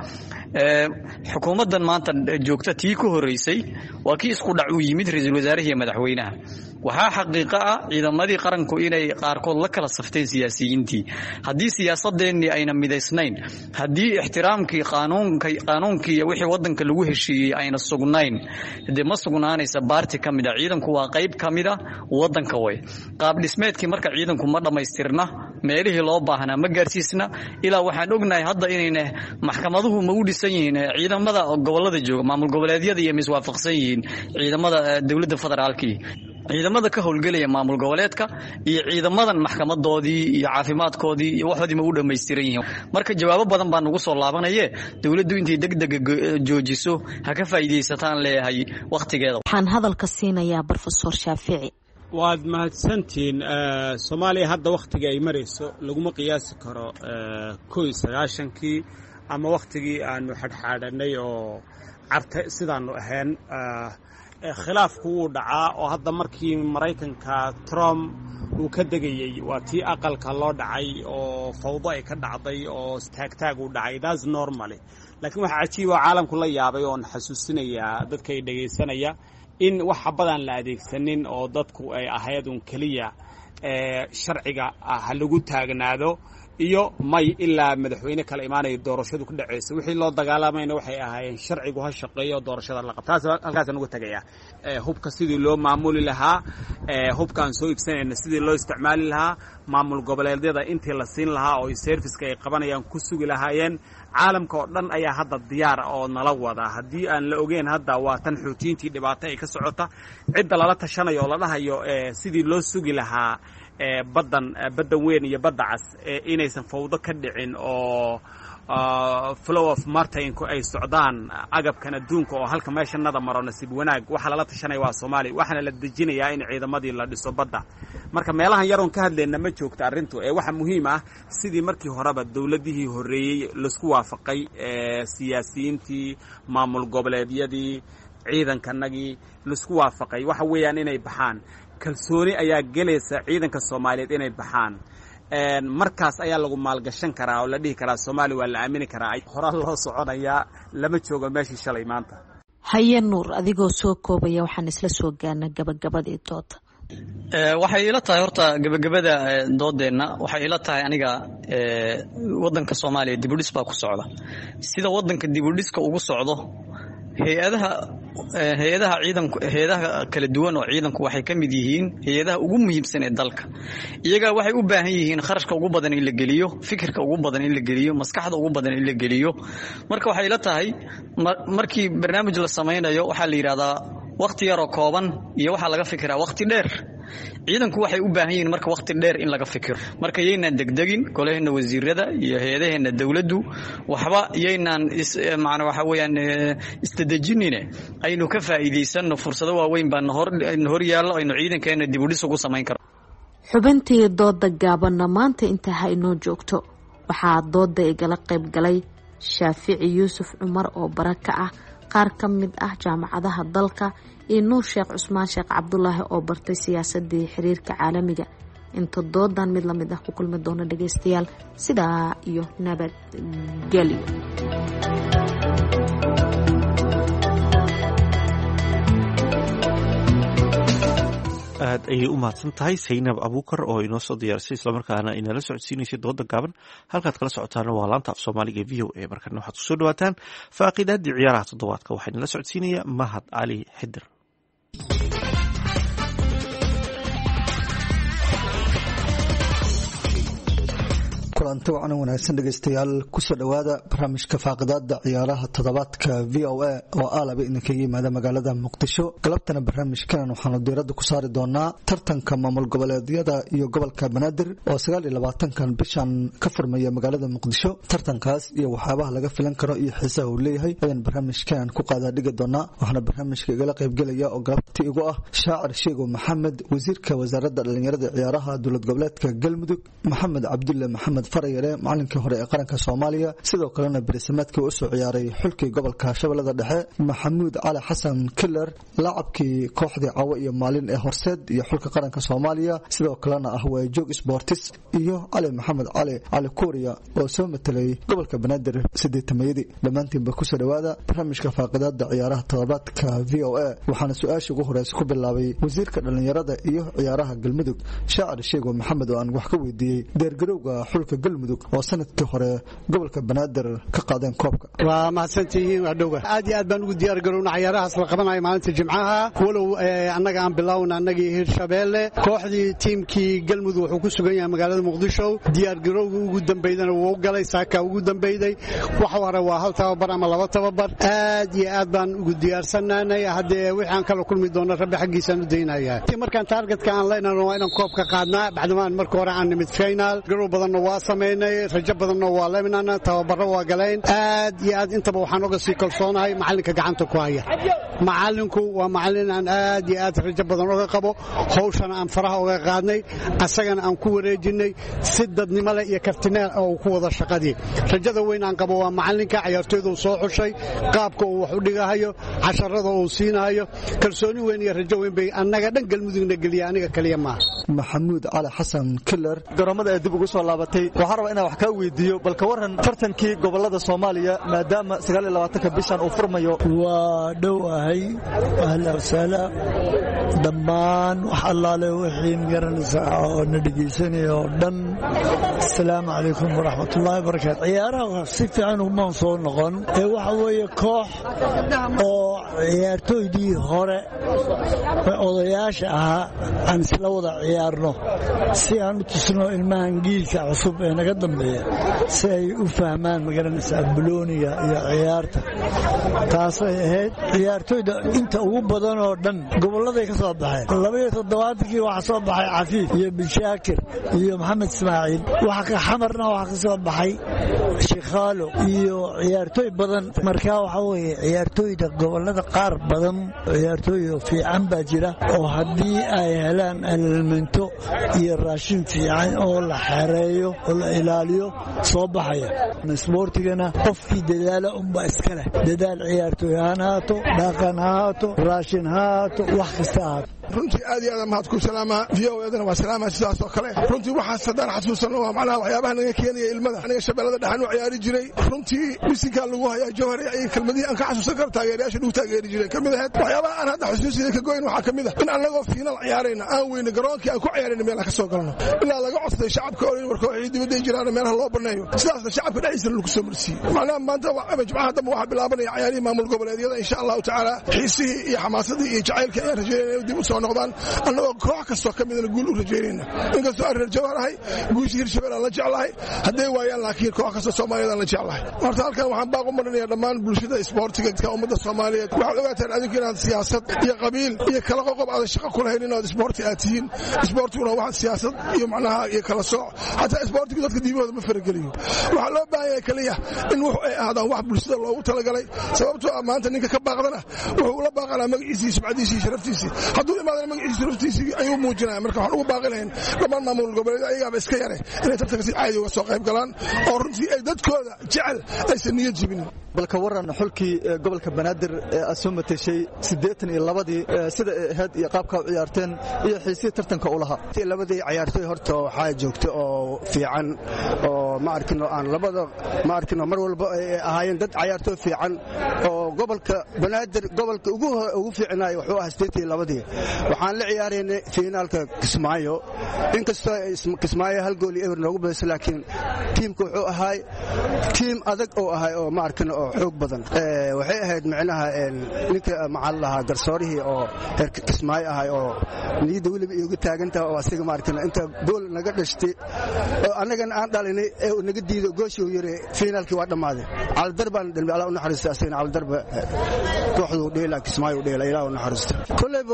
xukuumaddan maanta joogta tii ku horeysay waa kii isku dhac uu yimid ra-iisul wasaaraha iyo madaxweynaha. waxaa xaqiiqo ah ciidamadii qaranku inay qaarkood la kala safteen siyaasiyiintii. haddii siyaasadeennii ayna midaysnayn, haddii ixtiraamkii qaanuunkii iyo wixii wadanka lagu heshiiyey ayna sugnayn, dee ma sugnaanaysa baarti ka mid a. ciidanku waa qayb ka mid a wadanka way. qaab dhismeedkii marka ciidanku ma dhammaystirna, meelihii loo baahnaa ma gaarsiisna. ilaa waxaan ognahay hadda inayna maxkamaduhu ma u dhisan yihiin ciidamada gobolada jooga, maamul goboleedyada iyo miswaafaqsan yihiin ciidamada dowladda federaalkii. ciidamada ka howlgelaya maamul goboleedka iyo ciidamadan maxkamadoodii iyo caafimaadkoodii iyo waxoodii ma u dhammaystiran yihiin. marka jawaabo badan baa nagu soo laabanaye dowladdu intay degdega joojiso ha ka faa'iidaysataan leeyahay waqtigeeda. waxaan hadalka siinayaa Professor Shaafici. waad mahadsantiin. Soomaaliya hadda waqtiga ay marayso laguma qiyaasi karo kow iyo sagaashankii ama waqtigii aanu xadxaadhanay oo carta sidaanu ahayn. khilaafku wuu dhacaa oo hadda markii Maraykanka Trump uu ka degayay waa tii aqalka loo dhacay oo fawdo ay ka dhacday oo taagtaag u dhacay. that's normally. laakiin waxa cajiib oo caalamku la yaabay oo xasuusinaya dadka ay dhageysanaya in wax badan la adeegsanin oo dadku ay ahayd un kaliya ee sharciga ha lagu taagnaado iyo may ilaa madaxweyne kala imaanay doorashadu ku dhaceyso. wixii loo dagaalamayna waxay ahaayeen sharcigu ha shaqeeyo doorashada la qabto. taas halkaas aan uga tagayaa. ee hubka sidii loo maamuli lahaa, ee hubkaan soo iibsanayna sidii loo isticmaali lahaa, maamul goboleedyada intii la siin lahaa oo serviceka ay qabanayaan ku sugi lahaayeen. caalamka oo dhan ayaa hadda diyaar oo nala wada. haddii aan la ogeyn hadda waa tan xoojintii dhibaato ay ka socota. cidda lala tashanayo oo la dhahayo sidii loo sugi lahaa badan badan weyn iyo badda cas inaysan fawdo ka dhicin oo flow of martinku ay socdaan agabkan adduunka oo halka meesha nada maro nasiib wanaag. waxa lala tashanaya waa Soomaaliya, waxaana la dejinayaa in ciidamadii la dhiso badda. marka meelahan yaroon ka hadlayna ma joogto arrintu. ee waxa muhiim ah sidii markii horeba dawladihii horeeyay laisku waafaqay siyaasiyiintii, maamul goboleedyadii, ciidankanagii laisku waafaqay waxa weeyaan inay baxaan. kalsooni ayaa gelaysa ciidanka Soomaaliyeed inay baxaan. een markaas ayaa lagu maalgashan karaa oo la dhihi karaa Soomaaliya waa la aamini karaa. hore loo soconayaa lama joogo meeshii shalay maanta. haye Nuur, adigoo soo koobaya waxaan isla soo gaarnay gabagabadii doodda. ee waxay ila tahay horta gabagabada doodeenna waxay ila tahay aniga ee wadanka Soomaaliya dib u dhis baa ku socda. sida wadanka dib u dhiska ugu socdo hay-adaha hay-adaha ciidanku hay-adaha kala duwan oo ciidanku waxay ka mid yihiin hay-adaha ugu muhiimsan ee dalka. iyaga waxay u baahan yihiin kharashka ugu badan in la geliyo, fikirka ugu badan in la geliyo, maskaxda ugu badan in la geliyo. marka waxay la tahay markii barnaamij la sameynayo waxa la yiraahdaa waqti yar oo kooban iyo waxa laga fikiraa waqti dheer. ciidanku waxay u baahan yihiin marka waqti dheer in laga fikiro. marka yaynaan degdegin golaheena wasiirada iyo hay-adaheena dawladdu waxba yaynaan macna waxa weeyaan istadajinine aynu ka faa'iideysano fursado waaweyn baan hor hor yaalo aynu ciidankeena dib u dhis ugu sameyn karo. xubintii dooda gaabanna maanta inta ha inoo joogto. waxaa dooda igala qayb galay Shaafici Yuusuf Cumar oo baraka ah qaar ka mid ah jaamacadaha dalka iyo Nuur Sheekh Cusmaan Sheekh Cabdullaahi oo bartay siyaasadii xiriirka caalamiga. inta doodan mid la mid ah ku kulmi doona dhageystayaal sidaa iyo nabad gelyo. aad ayay u mahadsan tahay Saynab Abuukar oo inoo soo diyaarisay islamarkaana inala socodsiinaysay dooda gaaban. halkaad kala socotaana waa laanta af Soomaaliga ee V O A. markana waxaad kusoo dhawaataan faaqidaadii ciyaaraha toddobaadka. waxaa inala socodsiinaya Mahad Cali Xidir. kulanti wacan wanaagsan dhegeystayaal kusoo dhawaada barnaamijka faaqidaada ciyaaraha toddobaadka V O A oo aalaba idinkaga yimaada magaalada Muqdisho. galabtana barnaamijkan waxaanu diiradda ku saari doonaa tartanka maamul goboleedyada iyo gobolka Banaadir oo sagaal iyo labaatankan bishan ka furmaya magaalada Muqdisho. tartankaas iyo waxyaabaha laga filan karo iyo xiisaha uu leeyahay ayaan barnaamijkan ku qaada dhigi doonaa. waxaana barnaamijka igala qaybgelaya oo galabtii igu ah Shaacir Sheego Maxamed, wasiirka wasaaradda dhalinyarada ciyaaraha dowlad goboleedka Galmudug, Maxamed Cabdulle Maxamed farayare macalinkii hore ee qaranka Soomaaliya sidoo kalena bariisamaadkii u soo ciyaaray xulkii gobolka Shabeellada Dhexe Maxamuud Cali Xasan Killer laacabkii kooxdii Cawo iyo Maalin ee Horseed iyo xulka qaranka Soomaaliya sidoo kalena ah way joog Sports iyo Ali Maxamed Cali Ali Kooriya oo soo metelay gobolka Banaadir sideetamayadii dhamaantiin ba ku soo dhawaada barnaamijka faaqidaada ciyaaraha toddobaadka V O A waxaana su'aasha ugu horeysa ku bilaabay wasiirka dhalinyarada iyo ciyaaraha Galmudug Shaacir Sheego Maxamed oo aan wax ka weydiiyay deergarowga xulka Galmudug oo sanadkii hore gobolka Banaadir ka qaadeen koobka waa mahadsantihiin waa dhowga aad iyo aad baan ugu diyaar garownaa ciyaarahaas la qabanayo maalinta Jimcaha walow annaga aan bilaawna annagii Hirshabeelle kooxdii tiimkii Galmudug wuxuu ku sugan yahay magaalada Muqdisho diyaar garowga ugu dambeeyana wuu galay saaka ugu dambeeyay waxa hore waa hal tababar ama laba tababar aad iyo aad baan ugu diyaarsanaanay hadee waxaan kala kulmi doonaa rabbi xaqiisa u deynaya markaan targetka aan leenahay waa inaan koobka qaadnaa bacdamaan markii hore aan nimid final garow badanna waa sameynay rajo badanna waa leeminana tababaro waa galeen aad iyo aad intaba waxaan uga sii kalsoonahay macalinka gacanta ku haya macalinku waa macalin aan aad iyo aad rajo badan uga qabo hawshana aan faraha uga qaadnay asagana aan ku wareejinay si dadnimo leh iyo kartineel oo ku wada shaqadii rajada weyn aan qabo waa macalinka ciyaartooyda uu soo xushay qaabka uu wax u dhigayo casharada uu siinayo kalsooni weyn iyo rajo weyn bay annaga dhan Galmudugna galiya aniga kaliya ma Maxamuud Cali Xasan Killer garoomada ay dib ugu soo laabatay waxaan rabaa inaan wax ka weydiiyo bal ka waran tartankii gobolada Soomaaliya maadaama sagaal iyo labaatan bishan uu furmayo waa dhowahay ahla wasala dhammaan wax allaale wixii garanaysa oo nadigiisanayo dhan assalaamu calaykum waraxmatullaahi wabarakaatu ciyaaraha si fiican uma soo noqon ee waxa weeye koox oo ciyaartooydii hore odayaasha ahaa aan isla wada ciyaarno si aan u tusno ilmahan giilka cusub ee naga dambeeya si ay u fahmaan magaranaysaa bulooniga iyo ciyaarta taasay ahayd ciyaartooyda inta ugu badan oo dhan gobolladay ka soo baxeen labaiyo toddobaatankii waxaa soo baxay Cafiif iyo Bishaakir iyo Maxamed Ismaaciil waxa ka xamarna waxa ka soo baxay Shikhaalo iyo ciyaartooy badan markaa waxa weeye ciyaartooyda gobollada qaar badan ciyaartooy fiican baa jira oo haddii ay helaan elemento iyo raashin fiican oo la xareeyo oo la ilaaliyo soo baxaya isboortigana qofkii dadaala unba iska leh dadaal ciyaartooy ha ahaato dhaqan ha ahaato raashin ha ahaato wax kasta ahaato runtii aad iyo aad mahad ku salaama V O A-dana waa salaama sidaas oo kale runtii waxa sadaan xasuusan waa macnaha waxyaabaha naga keenaya ilmada aniga Shabeellada Dhexe u ciyaari jiray runtii bisinka lagu hayaa jawhari ay kalmadii aan ka xasuusan karo taageerayaasha uu taageeri jiray kamid ahayd waxyaabaha aan hadda xasuusiday ka goyn waxa kamid ah in anagoo final ciyaarayna aan weyna garoonkii aan ku ciyaarayna meel ka soo galno ilaa laga codsaday shacabka oo markoo ay dibadda jiraan meelaha loo baneeyo sidaasna shacabka dhexdiisa lagu soo marsiiyay macnaha maanta waa Jimcaha hadda waxa bilaabanaya ciyaarihii maamul goboleedyada insha Allah taala xiisihii iyo xamaasadii iyo jacaylka ay rajeynayaan dib u soo noqdaan annagoo koox kastoo ka midna guul u rajeynayna inkastoo aan reer Jawharahay guushii Hirshabeelle la jeclahay hadday waayaan laakiin koox kastoo Soomaaliyeed la jeclahay horta halkan waxaan baaq u marinayaa dhammaan bulshada isboortiga ka ummadda Soomaaliyeed waxaad ogaataan adinku inaad siyaasad iyo qabiil iyo kala qoqob aad shaqo ku lahayn inaad isboorti aad tihiin isboortiguna waa siyaasad iyo macnaha iyo kala sooc hatta isboortigu dadka diibahooda ma farageliyo waxaa loo baahan yahay kaliya in wax ay ahaadaan wax bulshada loogu talagalay sababtoo ah maanta ninka ka baaqdana wuxuu la baaqanaa magaciisa sumcadiisa sharaftiisa hadduu imaadana magaciisa sharaftiisa ayuu muujinaya marka waxaan ugu baaqi lahayn dhammaan maamul goboleed ayaaba iska yare inay tartanka si caadi uga soo qayb galaan oo runtii ay dadkooda jecel aysan niyad jibinin balka waran xulkii gobolka Banaadir ee soo matashay siddeetan iyo labadii sida ahayd iyo qaabka u ciyaarteen iyo xiisii tartanka u lahaa labadii ciyaartooy horta waxa joogto oo fiican oo ma arkino aan labada ma arkino mar walba ay ahaayeen dad ciyaartooy fiican oo gobolka Banaadir gobolka ugu ugu fiicnaayo wuxuu ahaa siddeetan iyo labadii waxaan la ciyaareynay finaalka Kismaayo inkastoo Kismaayo hal gool iyo eber noogu badisay laakiin tiimku wuxuu ahaa tiim adag oo ahaa oo ma arkino oo xoog badan ee waxay ahayd macnaha ninka macal laha garsoorihii oo heer Kismaayo ahaa oo niyada waliba igu taagantaa oo asiga ma arkino inta gool naga dhashtay oo anagana aan dhalinay ee naga diido gooshii yare finaalkii waa dhamaaday al darban dhalmi ala u naxariistay asina al darba kooxdu dheela Kismaayo dheela ilaa u naxariistay kullayba waxa waaye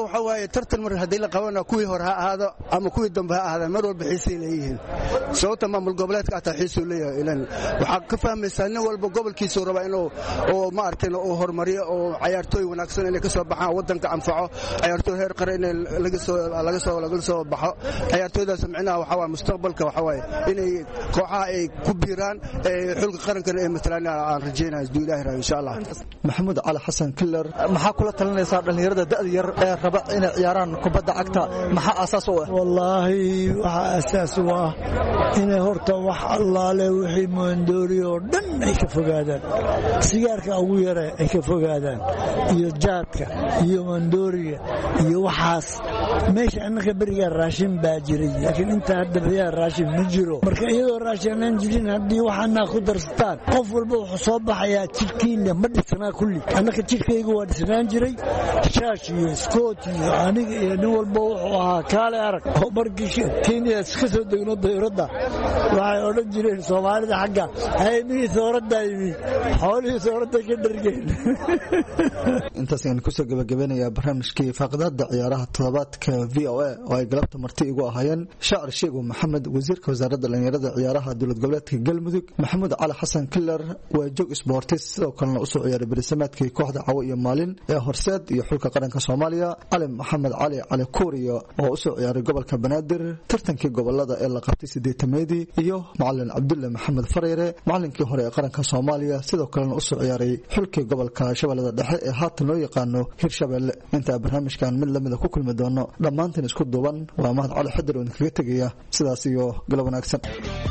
tartan mar haddii la qabana kuwii hore ha ahaado ama kuwii dambe ha ahaadaan mar walba xiisay leeyihiin sababta maamul goboleedka ataa xiisuu leeyahay ilan waxaa ka fahmaysaa nin walba gobolkiisuu rabaa inuu oo ma arkin uu horumariyo oo cayaartooy wanaagsan inay ka soo baxaan waddanka anfaco cayaartooy heer qaran in laga soo laga soo laga soo baxo cayaartooydaas micnaha waxa waa mustaqbalka waxa waa inay kooxaha ay ku biiraan ee xulka qarankana ay matalaan aan rajeynayo haduu Ilaahay raayo insha Allah maxamuud cali xasan killer maxaa kula talinaysaa dhalinyarada da'da yar ee raba inay ciyaaraan kubadda cagta maxaa asaas u ah wallaahi waxa asaas u ah inay horta wax allaale wixii moondoori oo dhan ay ka fogaadaan sigaarka ugu yare ay ka fogaadaan iyo jaadka iyo moondooriga iyo waxaas meesha annaka beriga raashin baa jiray laakiin inta hadda beriga raashin ma jiro marka iyadoo raashin aan jirin haddii waxaana ku darsataan qof walba wuxuu soo baxayaa jidhkiina ma dhisnaa kulli annaka jidhkayga waa dhisnaan jiray shaash iyo skoot iyo aniga iyo nin walba wuxuu ahaa kaale arag oo markii kenya iska soo degno dayuradda waxay odhan jireen soomaalida xagga haymihii sooraddaa yimi xoolihii sooradda ka dhargeen intaas ayaan kusoo gabagabeynayaa barnaamijkii faaqidaada ciyaaraha toddobaadka v o a oo ay galabta marti igu ahaayeen shaacir sheego maxamed wasiirka wasaaradda dhalinyarada ciyaaraha dowlad goboleedka galmudug maxamuud cali xasan killer waa joog sportis sidoo kalena usoo ciyaaray berisamaadkii kooxda cawo iyo maalin ee horseed iyo xulka qaranka soomaaliya cali maxamed cali cali kuuriyo oo usoo ciyaaray gobolka banaadir tartankii gobolada ee la qabtay sideetameedii iyo macalin cabdulle maxamed fareyre macalinkii hore ee qaranka soomaaliya sidoo kalena usoo ciyaaray xulkii gobolka shabeellada dhexe ee haatan loo yaqaano hirshabeelle intaa barnaamijkan mid lamida ku kulmi doono dhammaantiin isku duuban waa mahad cali xadir oo idinkaga tegaya sidaas iyo galab wanaagsan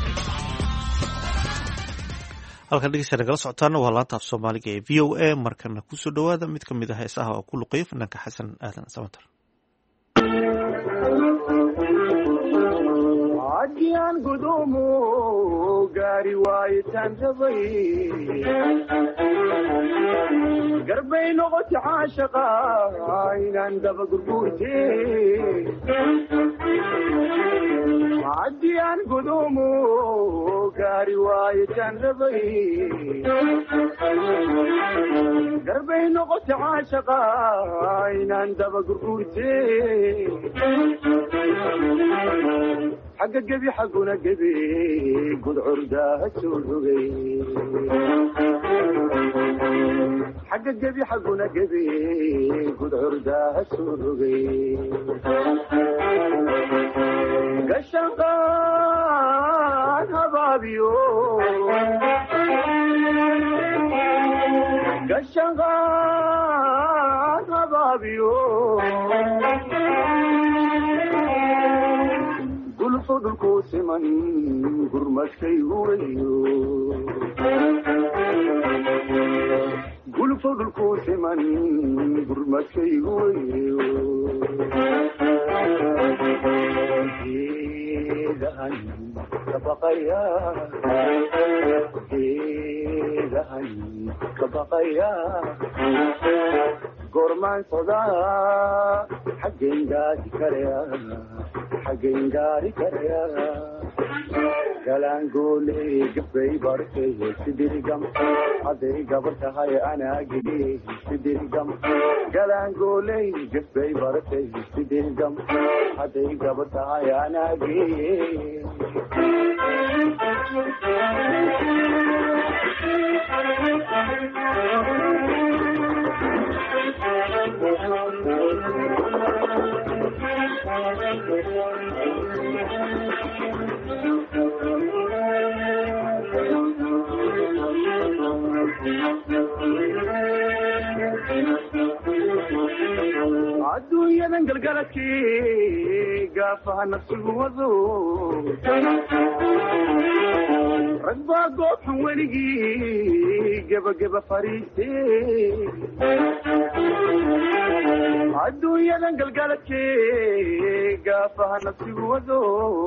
halkan dhegeystayaal nagala socotaana waa laanta af soomaaliga ee v o a markana kusoo dhawaada mid ka mid ah heesaha oo ku luqeeya fanaanka xasan aadan samatar adiyan gudumu gaari waayitaan rabay garbay noqoti caashaqa inaan daba gurguurte adiyan gudumu gaari waayitaan rabay garbay noqoti caashaqa inaan daba gurguurte xagga gebi xagguna gebi gudcurdaa soo rogay xagga gebi xagguna gebi gudcurdaa soo rogay gashanqaan habaabiyo gashanqaan habaabiyo dhulku siman gurmadkay huwayo gulfo dhulku siman gurmadkay huwayo geedahan kabaqaya geedahan kabaqaya gormaan sodaa xaggen gaadi karaya xaggen gaari karaya galaangooley gabbay bartay sidirgam hadday gabar tahay anaagii sidirgam galaangooley gabbay bartay sidirgam hadday gabar tahay anaagii adduunyadan galgaladkii gaafaha nafsigu wado rag baa goobxun weligii gebageba fariiste adduunyadan galgaladkii gaafaha nafsigu wado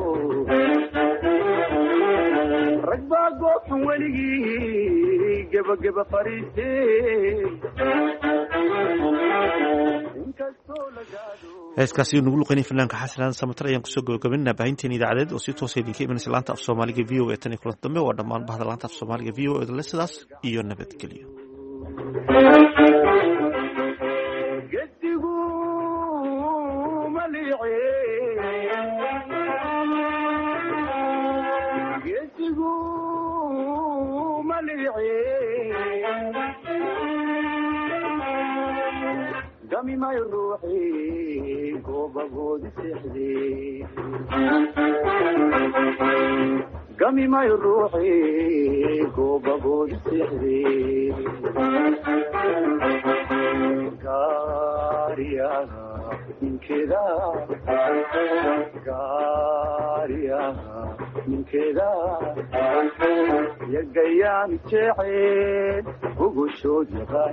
rag baa goobxun weligii gebageba fariiste heeskaasi nagu luqeynay fanaanka xasan aadan samatar ayaan kusoo gabagabaynaa baahinteena idaacadeed oo si toosa idinka imanaysa laanta af soomaaliga v o a tan iyo kulanti dambe waa dhammaan bahda laanta af soomaaliga v o a le sidaas iyo nabadgelyo gedigu gami mayo ruuxii goobagoodi seexdee gami mayo ruuxii goobagoodi seexdee gaariyaha ninkeeda gaariyaha ninkeeda yagayaan jecel gogoshood yaqaan